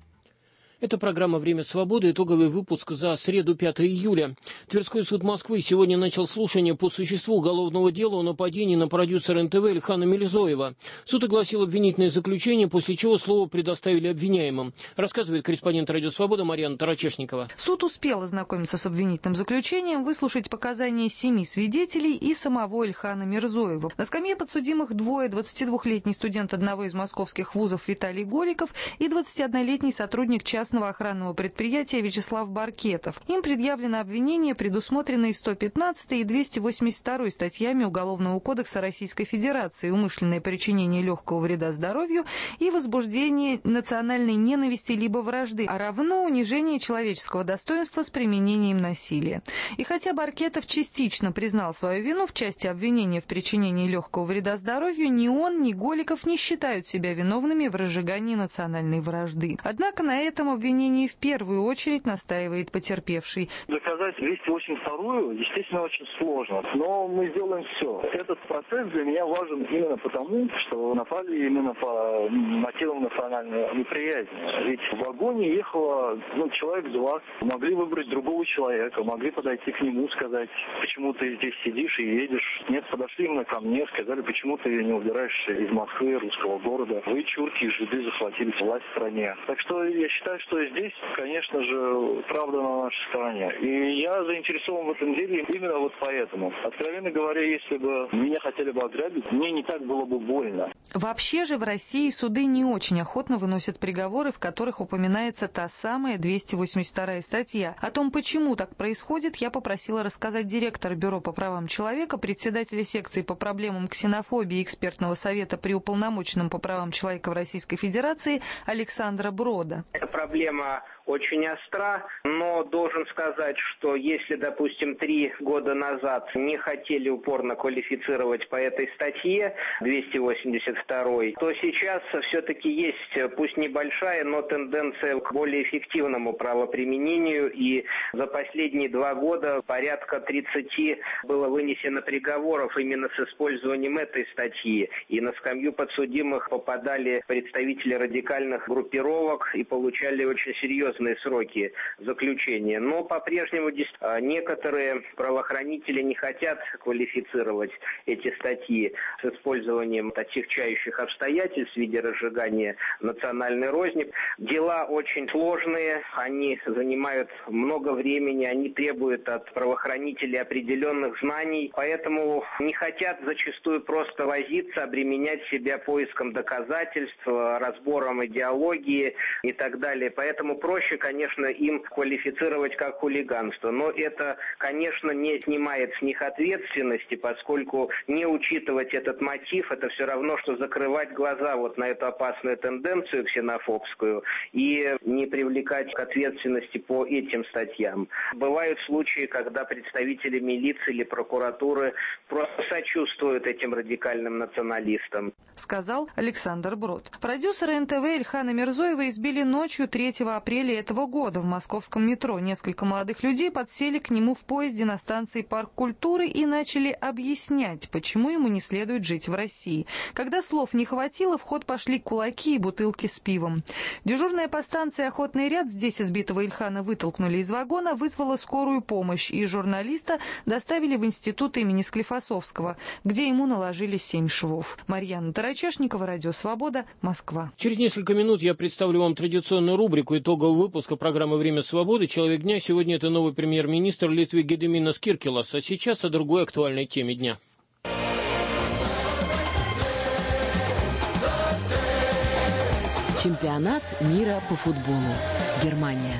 Это программа «Время свободы», итоговый выпуск за среду пятого июля. Тверской суд Москвы сегодня начал слушание по существу уголовного дела о нападении на продюсера Эн Тэ Вэ Ильхана Мелизоева. Суд огласил обвинительное заключение, после чего слово предоставили обвиняемым. Рассказывает корреспондент «Радио Свобода» Марьяна Тарачешникова. Суд успел ознакомиться с обвинительным заключением, выслушать показания семи свидетелей и самого Ильхана Мирзоева. На скамье подсудимых двое: двадцатидвухлетний студент одного из московских вузов Виталий Голиков и двадцатиоднолетний сотрудник частного охранного предприятия Вячеслав Баркетов. Им предъявлено обвинение, предусмотренное сто пятнадцатой и двести восемьдесят второй статьями Уголовного кодекса Российской Федерации: умышленное причинение легкого вреда здоровью и возбуждение национальной ненависти либо вражды, а равно унижение человеческого достоинства с применением насилия. И хотя Баркетов частично признал свою вину в части обвинения в причинении легкого вреда здоровью, ни он, ни Голиков не считают себя виновными в разжигании национальной вражды. Однако на этом обвинении в первую очередь настаивает потерпевший. Доказать двести восемьдесят вторую, естественно, очень сложно, но мы сделаем все. Этот процесс для меня важен именно потому, что напали именно по мотивам национальной неприязни. Ведь в вагоне ехало ну, человек двадцать, могли выбрать другого человека, могли подойти к нему, сказать, почему ты здесь сидишь и едешь. Нет, подошли именно ко мне, сказали, почему ты не убираешься из Москвы, русского города. Вы, чурки и жиды, захватили власть в стране. Так что я считаю, что здесь, конечно же, правда на нашей стороне. И я заинтересован в этом деле именно вот поэтому. Откровенно говоря, если бы меня хотели бы ограбить, мне не так было бы больно. Вообще же в России суды не очень охотно выносят приговоры, в которых упоминается та самая двести восемьдесят вторая статья. О том, почему так происходит, я попросила рассказать директора Бюро по правам человека, председателя секции по проблемам ксенофобии экспертного совета при уполномоченном по правам человека в Российской Федерации Александра Брода. Эта проблема очень остра, но должен сказать, что если, допустим, три года назад не хотели упорно квалифицировать по этой статье двести восемьдесят второй, то сейчас все-таки есть, пусть небольшая, но тенденция к более эффективному правоприменению, и за последние два года порядка тридцати было вынесено приговоров именно с использованием этой статьи, и на скамью подсудимых попадали представители радикальных группировок и получали очень серьезные сроки заключения. Но по-прежнему некоторые правоохранители не хотят квалифицировать эти статьи с использованием отягчающих обстоятельств в виде разжигания национальной розни. Дела очень сложные, они занимают много времени, они требуют от правоохранителей определенных знаний, поэтому не хотят зачастую просто возиться, обременять себя поиском доказательств, разбором идеологии и так далее. Поэтому проще проще, конечно, им квалифицировать как хулиганство. Но это, конечно, не снимает с них ответственности, поскольку не учитывать этот мотив, это все равно, что закрывать глаза вот на эту опасную тенденцию ксенофобскую и не привлекать к ответственности по этим статьям. Бывают случаи, когда представители милиции или прокуратуры просто сочувствуют этим радикальным националистам. Сказал Александр Брод. Продюсера эн тэ вэ Ильхана Мирзоева избили ночью третьего апреля этого года в московском метро. Несколько молодых людей подсели к нему в поезде на станции Парк культуры и начали объяснять, почему ему не следует жить в России. Когда слов не хватило, в ход пошли кулаки и бутылки с пивом. Дежурная по станции «Охотный ряд», здесь избитого Ильхана вытолкнули из вагона, вызвала скорую помощь, и журналиста доставили в институт имени Склифосовского, где ему наложили семь швов. Марьяна Тарачешникова, Радио Свобода, Москва. Через несколько минут я представлю вам традиционную рубрику итогового выпуска программы «Время свободы». Человек дня сегодня это новый премьер-министр Литвы Гедиминас Киркилас. А сейчас о другой актуальной теме дня. Чемпионат мира по футболу. Германия.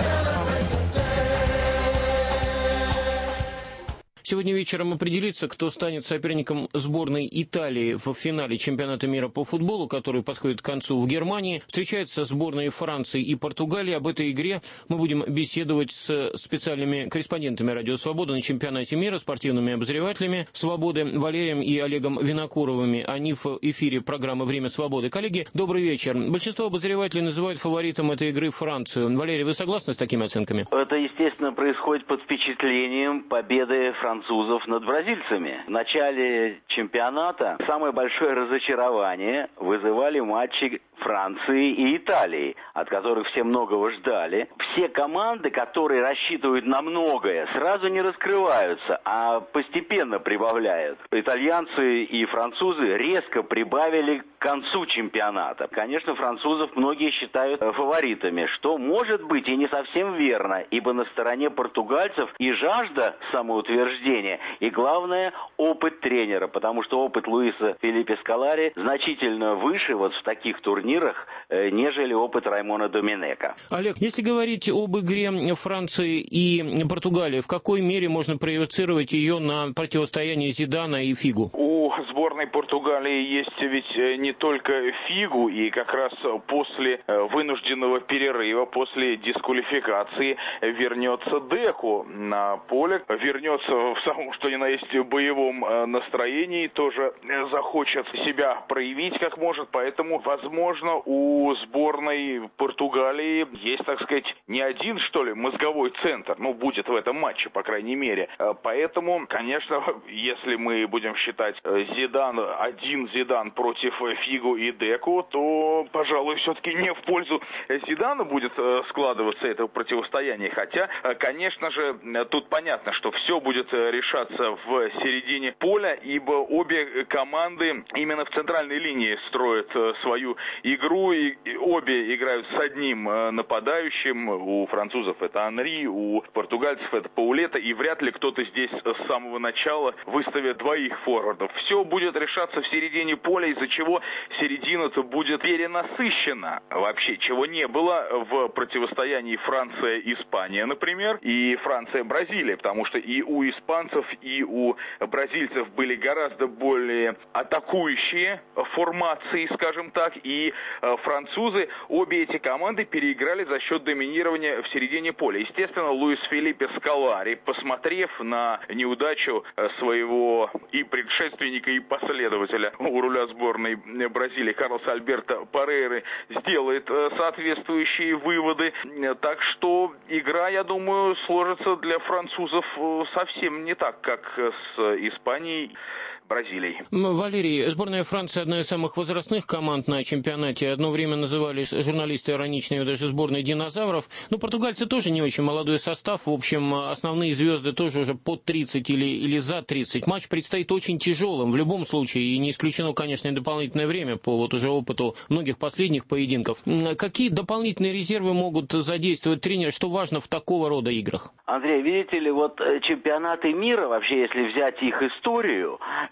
Сегодня вечером определится, кто станет соперником сборной Италии в финале чемпионата мира по футболу, который подходит к концу в Германии. Встречаются сборные Франции и Португалии. Об этой игре мы будем беседовать с специальными корреспондентами Радио Свобода на чемпионате мира, спортивными обозревателями Свободы Валерием и Олегом Винокуровыми. Они в эфире программы «Время свободы». Коллеги, добрый вечер. Большинство обозревателей называют фаворитом этой игры Францию. Валерий, вы согласны с такими оценками? Это, естественно, происходит под впечатлением победы Франции. Французов над бразильцами. В начале чемпионата самое большое разочарование вызывали матчи Франции и Италии, от которых все многого ждали. Все команды, которые рассчитывают на многое, сразу не раскрываются, а постепенно прибавляют. Итальянцы и французы резко прибавили к концу чемпионата. Конечно, французов многие считают фаворитами, что может быть и не совсем верно, ибо на стороне португальцев и жажда самоутверждения, и главное, опыт тренера, потому что опыт Луиса Филиппе Сколари значительно выше вот в таких турнирах, нежели опыт Раймона Доминека. Олег, если говорить об игре Франции и Португалии, в какой мере можно проецировать ее на противостояние Зидана и Фигу? У сборной Португалии есть ведь не только Фигу, и как раз после вынужденного перерыва, после дисквалификации вернется Деку на поле, вернется в самом что ни на есть боевом настроении, тоже захочет себя проявить как может, поэтому, возможно, у сборной Португалии есть, так сказать, не один, что ли, мозговой центр, ну, будет в этом матче, по крайней мере. Поэтому, конечно, если мы будем считать Зидан, один Зидан против Фигу и Деку, то, пожалуй, все-таки не в пользу Зидана будет складываться это противостояние. Хотя, конечно же, тут понятно, что все будет решаться в середине поля, ибо обе команды именно в центральной линии строят свою игру, и обе играют с одним нападающим. У французов это Анри, у португальцев это Паулета, и вряд ли кто-то здесь с самого начала выставит двоих форвардов. Все будет решаться в середине поля, из-за чего середина-то будет перенасыщена вообще, чего не было в противостоянии Франция-Испания, например, и Франция-Бразилия, потому что и у испанцев, и у бразильцев были гораздо более атакующие формации, скажем так, и французы, обе эти команды переиграли за счет доминирования в середине поля. Естественно, Луис Филиппе Сколари, посмотрев на неудачу своего и предшественника, и последователя у руля сборной Бразилии Карлоса Альберто Парейры, сделает соответствующие выводы. Так что игра, я думаю, сложится для французов совсем не так, как с Испанией, Бразилией. Валерий, сборная Франции одна из самых возрастных команд на чемпионате. Одно время назывались журналисты иронично ее даже сборной динозавров. Но португальцы тоже не очень молодой состав. В общем, основные звезды тоже уже под тридцать или, или за тридцать. Матч предстоит очень тяжелым в любом случае. И не исключено, конечно, и дополнительное время по вот уже опыту многих последних поединков. Какие дополнительные резервы могут задействовать тренер? Что важно в такого рода играх? Андрей, видите ли, вот чемпионаты мира, вообще, если взять их историю,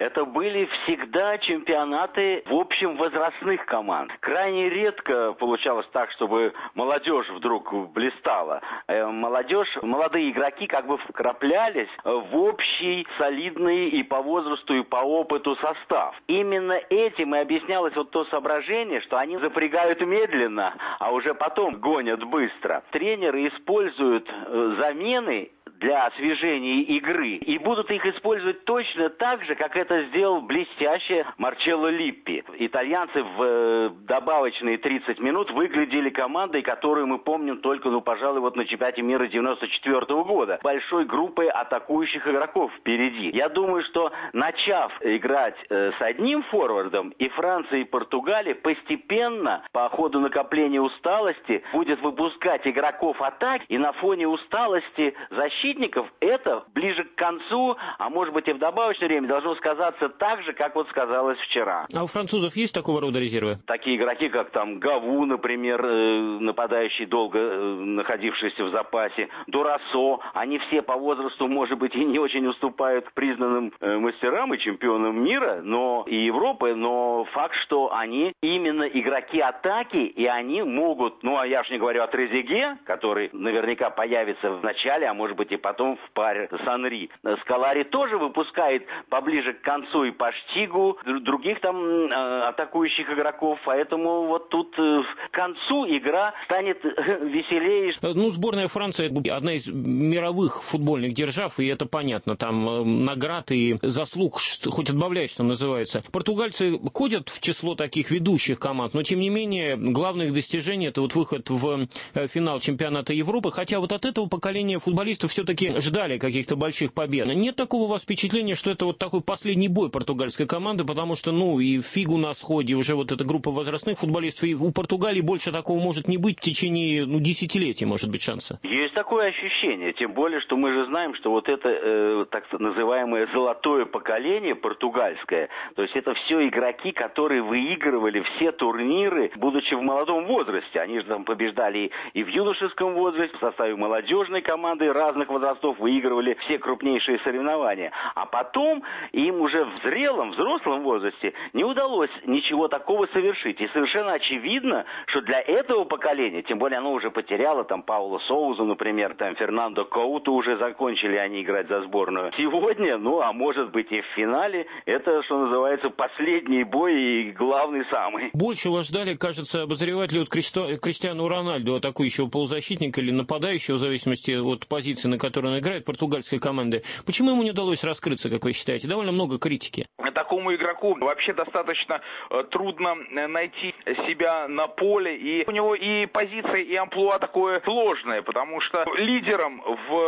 это были всегда чемпионаты в общем возрастных команд. Крайне редко получалось так, чтобы молодежь вдруг блистала. Молодежь, молодые игроки как бы вкраплялись в общий солидный и по возрасту, и по опыту состав. Именно этим и объяснялось вот то соображение, что они запрягают медленно, а уже потом гонят быстро. Тренеры используют замены для освежения игры и будут их использовать точно так же, как это сделал блестяще Марчелло Липпи. Итальянцы в добавочные тридцать минут выглядели командой, которую мы помним только, ну, пожалуй, вот на чемпионате мира девяносто четвёртого года. Большой группой атакующих игроков впереди. Я думаю, что начав играть э, с одним форвардом, и Франция, и Португалия постепенно по ходу накопления усталости будет выпускать игроков атаки, и на фоне усталости защитников это ближе к концу, а может быть и в добавочное время, должно сказаться так же, как вот сказалось вчера. А у французов есть такого рода резервы? Такие игроки, как там Гаву, например, нападающий, долго находившийся в запасе, Дурасо, они все по возрасту, может быть, и не очень уступают признанным мастерам и чемпионам мира, но и Европы, но факт, что они именно игроки атаки, и они могут, ну а я уж не говорю о Трезеге, который наверняка появится в начале, а может быть и потом в паре с Анри. Скалари тоже выпускает поближе к концу и по Штигу, других там э, атакующих игроков, поэтому вот тут э, к концу игра станет веселее. Ну, сборная Франции одна из мировых футбольных держав, и это понятно, там э, наград и заслуг, хоть отбавляй, что называется. Португальцы входят в число таких ведущих команд, но тем не менее главное их достижение — это вот выход в э, финал чемпионата Европы, хотя вот от этого поколения футболистов все-таки ждали каких-то больших побед. Нет такого у вас впечатления, что это вот такой последний бой португальской команды, потому что, ну, и фигу на сходе, уже вот эта группа возрастных футболистов, и у Португалии больше такого может не быть в течение, ну, десятилетий, может быть, шанса? Есть такое ощущение, тем более, что мы же знаем, что вот это э, так называемое золотое поколение португальское, то есть это все игроки, которые выигрывали все турниры, будучи в молодом возрасте. Они же там побеждали и в юношеском возрасте, в составе молодежной команды разных возрастов, выигрывали все крупнейшие соревнования. А потом им уже в зрелом, взрослом возрасте не удалось ничего такого совершить. И совершенно очевидно, что для этого поколения, тем более оно уже потеряло, там Пауло Соуза, например, там Фернандо Коуту уже закончили они играть за сборную. Сегодня, ну а может быть и в финале, это, что называется, последний бой и главный самый. Больше вас ждали, кажется, обозреватели от Кристо... Криштиану Роналду, атакующего полузащитника или нападающего, в зависимости от позиции, на которой он играет, португальской команды. Почему ему не удалось раскрыться, как вы считаете? Довольно много критики. Такому игроку вообще достаточно э, трудно найти себя на поле, и у него и позиция, и амплуа такое сложное, потому что лидером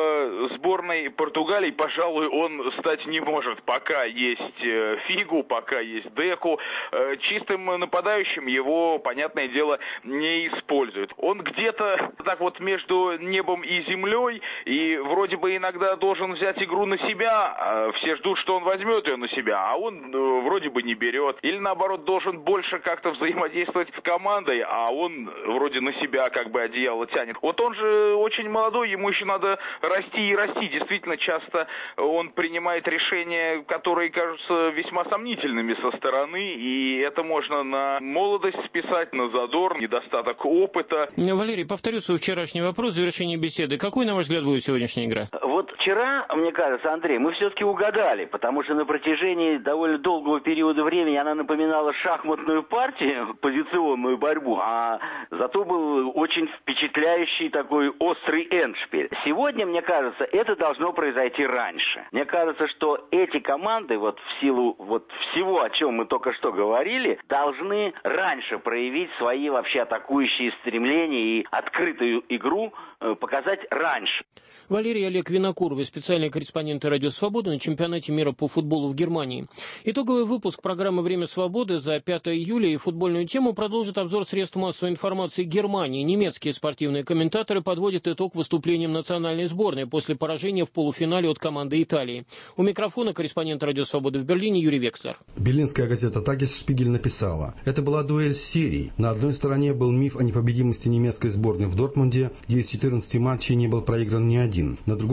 в сборной Португалии, пожалуй, он стать не может. Пока есть э, Фигу, пока есть Деку, э, чистым нападающим его, понятное дело, не используют. Он где-то так вот между небом и землей, и вроде бы иногда должен взять игру на себя, все ждут, что он возьмет ее на себя, а он э, вроде бы не берет. Или наоборот, должен больше как-то взаимодействовать с командой, а он вроде на себя как бы одеяло тянет. Вот он же очень молодой, ему еще надо расти и расти. Действительно, часто он принимает решения, которые кажутся весьма сомнительными со стороны, и это можно на молодость списать, на задор, недостаток опыта. Валерий, повторю свой вчерашний вопрос в завершении беседы. Какой, на ваш взгляд, будет сегодняшняя игра? Вот вчера, мне кажется, Андрей, мы все-таки угадали, потому что на протяжении довольно долгого периода времени она напоминала шахматную партию, позиционную борьбу, а зато был очень впечатляющий такой острый эндшпиль. Сегодня, мне кажется, это должно произойти раньше. Мне кажется, что эти команды, вот в силу вот всего, о чем мы только что говорили, должны раньше проявить свои вообще атакующие стремления и открытую игру э, показать раньше. Валерий Олег Винокуров, специальный корреспондент «Радио Свобода» на чемпионате мира по футболу в Германии. Итоговый выпуск программы «Время свободы» за пятое июля и футбольную тему продолжит обзор средств массовой информации Германии. Немецкие спортивные комментаторы подводят итог выступлениям национальной сборной после поражения в полуфинале от команды Италии. У микрофона корреспондент «Радио Свободы» в Берлине Юрий Векслер. Берлинская газета «Тагес-Шпигель» написала: это была дуэль серий. На одной стороне был миф о непобедимости немецкой сборной в Дортмунде, где из четырнадцати матчей не был проигран ни один. На другой стороне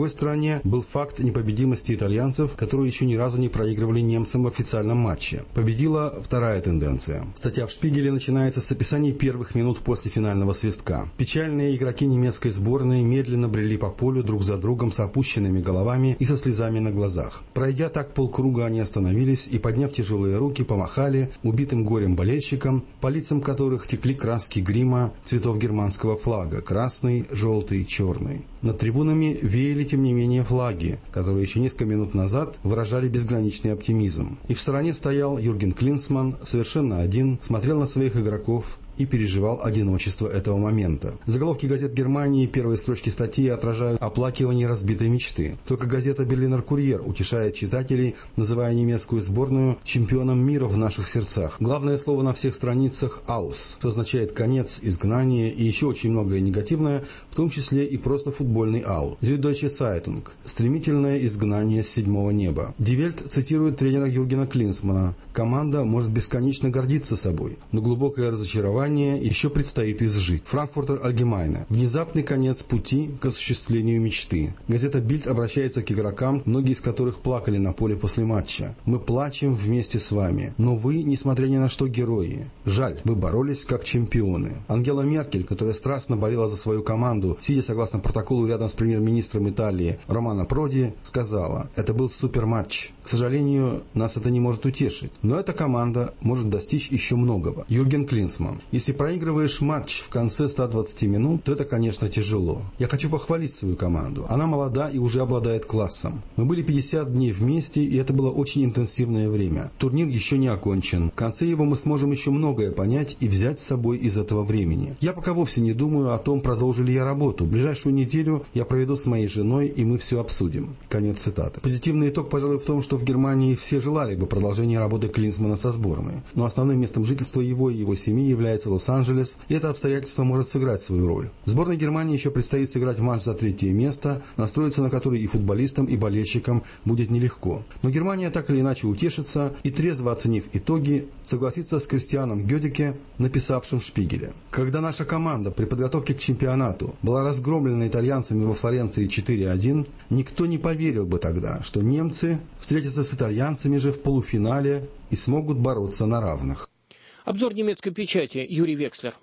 явление был факт непобедимости итальянцев, которые еще ни разу не проигрывали немцам в официальном матче. Победила вторая тенденция. Статья в «Шпигеле» начинается с описания первых минут после финального свистка. Печальные игроки немецкой сборной медленно брели по полю друг за другом с опущенными головами и со слезами на глазах. Пройдя так полкруга, они остановились и, подняв тяжелые руки, помахали убитым горем болельщикам, по лицам которых текли краски грима цветов германского флага – красный, желтый, черный. Над трибунами веяли, тем не менее, флаги, которые еще несколько минут назад выражали безграничный оптимизм. И в стороне стоял Юрген Клинсман, совершенно один, смотрел на своих игроков и переживал одиночество этого момента. Заголовки газет Германии и первые строчки статьи отражают оплакивание разбитой мечты. Только газета «Берлинер Курьер» утешает читателей, называя немецкую сборную чемпионом мира в наших сердцах. Главное слово на всех страницах «aus», что означает «конец», «изгнание» и еще очень многое негативное, в том числе и просто футбольный «out». Süddeutsche Zeitung – «стремительное изгнание с седьмого неба». Die Welt цитирует тренера Юргена Клинсмана: «Команда может бесконечно гордиться собой, но глубокое разочарование еще предстоит изжить». Франкфуртер Allgemeine. Внезапный конец пути к осуществлению мечты. Газета Bild обращается к игрокам, многие из которых плакали на поле после матча. «Мы плачем вместе с вами, но вы, несмотря ни на что, герои. Жаль, вы боролись как чемпионы». Ангела Меркель, которая страстно болела за свою команду, сидя согласно протоколу рядом с премьер-министром Италии Романо Проди, сказала: «Это был суперматч. К сожалению, нас это не может утешить, но эта команда может достичь еще многого». Юрген Клинсман. Если проигрываешь матч в конце ста двадцати минут, то это, конечно, тяжело. Я хочу похвалить свою команду. Она молода и уже обладает классом. Мы были пятьдесят дней вместе, и это было очень интенсивное время. Турнир еще не окончен. В конце его мы сможем еще многое понять и взять с собой из этого времени. Я пока вовсе не думаю о том, продолжу ли я работу. Ближайшую неделю я проведу с моей женой, и мы все обсудим. Конец цитаты. Позитивный итог, пожалуй, в том, что в Германии все желали бы продолжения работы Клинсмана со сборной. Но основным местом жительства его и его семьи является Лос-Анджелес, и это обстоятельство может сыграть свою роль. Сборной Германии еще предстоит сыграть матч за третье место, настроиться на который и футболистам, и болельщикам будет нелегко. Но Германия так или иначе утешится и, трезво оценив итоги, согласится с Кристианом Гёдеке, написавшим в «Шпигеле». Когда наша команда при подготовке к чемпионату была разгромлена итальянцами во Флоренции четыре один, никто не поверил бы тогда, что немцы встретятся с итальянцами же в полуфинале и смогут бороться на равных. Обзор немецкой печати. Юрий Векслер.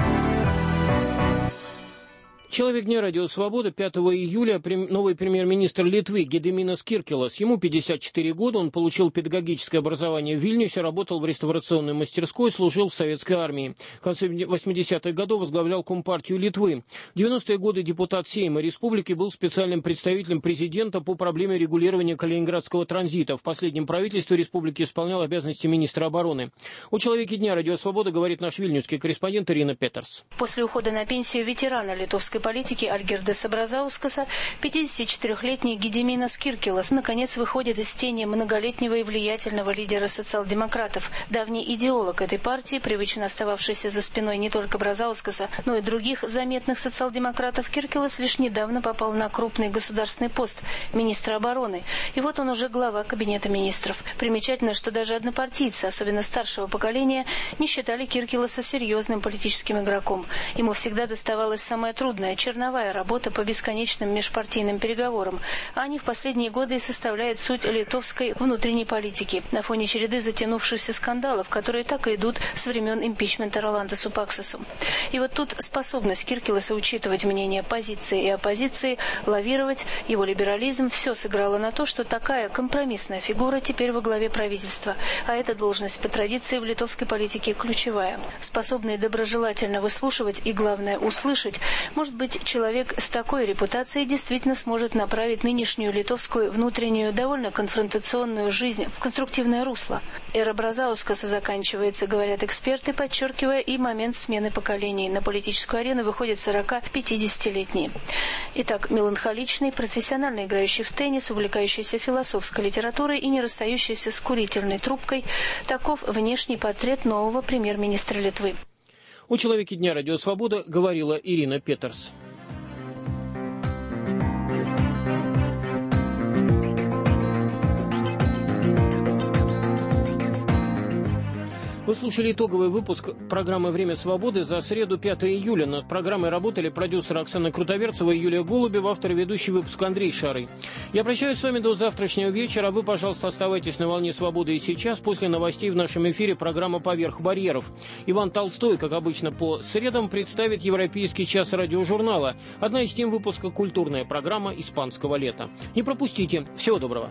Человек дня «Радио Свобода» пятого июля новый премьер-министр Литвы Гедиминас Киркилас. Ему пятьдесят четыре года, он получил педагогическое образование в Вильнюсе, работал в реставрационной мастерской, служил в советской армии. В конце восьмидесятых годов возглавлял Компартию Литвы. В девяностые годы депутат Сейма Республики, был специальным представителем президента по проблеме регулирования Калининградского транзита. В последнем правительстве республики исполнял обязанности министра обороны. О человеке дня «Радио Свобода» говорит наш вильнюсский корреспондент Ирина Петерс. После ухода на пенсию ветерана литовской политики Альгирдаса Бразаускаса, пятидесятичетырёхлетний Гедиминас Киркилас наконец выходит из тени многолетнего и влиятельного лидера социал-демократов. Давний идеолог этой партии, привычно остававшийся за спиной не только Бразаускаса, но и других заметных социал-демократов, Киркилас лишь недавно попал на крупный государственный пост министра обороны. И вот он уже глава кабинета министров. Примечательно, что даже однопартийцы, особенно старшего поколения, не считали Киркиласа серьезным политическим игроком. Ему всегда доставалось самое трудное — черновая работа по бесконечным межпартийным переговорам. А они в последние годы и составляют суть литовской внутренней политики на фоне череды затянувшихся скандалов, которые так и идут с времен импичмента Роландасу Паксасу. И вот тут способность Киркиласа учитывать мнения позиции и оппозиции, лавировать, его либерализм — все сыграло на то, что такая компромиссная фигура теперь во главе правительства. А эта должность по традиции в литовской политике ключевая. Способный доброжелательно выслушивать и, главное, услышать, может быть, человек с такой репутацией действительно сможет направить нынешнюю литовскую внутреннюю, довольно конфронтационную жизнь в конструктивное русло. Эра Бразаускаса заканчивается, говорят эксперты, подчеркивая и момент смены поколений. На политическую арену выходят сорока-пятидесятилетние. Итак, меланхоличный, профессионально играющий в теннис, увлекающийся философской литературой и не расстающийся с курительной трубкой — таков внешний портрет нового премьер-министра Литвы. О человеке дня «Радио Свобода» говорила Ирина Петерс. Вы Вы слушали итоговый выпуск программы «Время свободы» за среду, пятого июля. Над программой работали продюсер Оксана Крутоверцева и Юлия Голубева, автор и ведущий выпуска Андрей Шарый. Я прощаюсь с вами до завтрашнего вечера. Вы, пожалуйста, оставайтесь на волне свободы и сейчас. После новостей в нашем эфире программа «Поверх барьеров». Иван Толстой, как обычно по средам, представит «Европейский час» радиожурнала. Одна из тем выпуска — культурная программа «Испанского лета». Не пропустите. Всего доброго.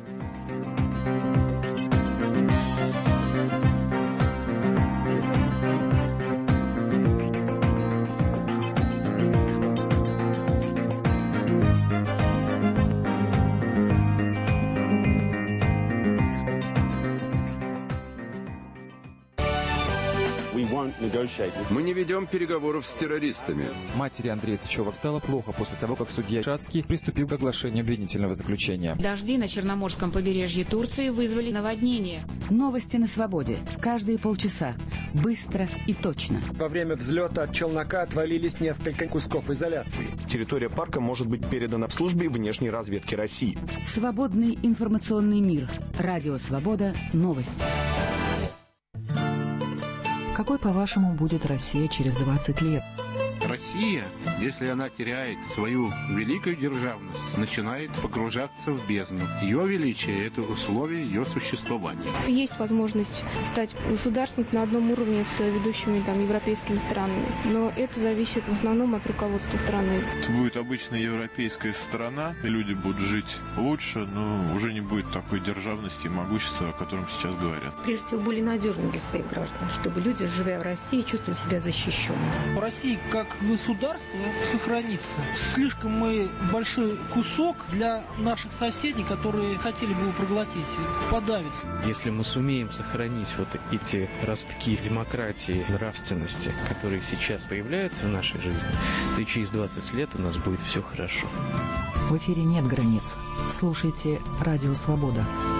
Мы не ведем переговоров с террористами. Матери Андрея Сычева стало плохо после того, как судья Шацкий приступил к оглашению обвинительного заключения. Дожди на Черноморском побережье Турции вызвали наводнение. Новости на свободе. Каждые полчаса. Быстро и точно. Во время взлета от челнока отвалились несколько кусков изоляции. Территория парка может быть передана службе внешней разведки России. Свободный информационный мир. Радио «Свобода». Новости. Какой, по-вашему, будет Россия через двадцать лет? Россия, если она теряет свою великую державность, начинает погружаться в бездну. Ее величие – это условие ее существования. Есть возможность стать государством на одном уровне с ведущими там, европейскими странами, но это зависит в основном от руководства страны. Это будет обычная европейская страна, и люди будут жить лучше, но уже не будет такой державности и могущества, о котором сейчас говорят. Прежде всего, были надежны для своих граждан, чтобы люди, живя в России, чувствовали себя защищенными. В России как государство сохранится. Слишком мы большой кусок для наших соседей, которые хотели бы его проглотить, подавиться. Если мы сумеем сохранить вот эти ростки демократии, нравственности, которые сейчас появляются в нашей жизни, то и через двадцать лет у нас будет все хорошо. В эфире нет границ. Слушайте «Радио Свобода».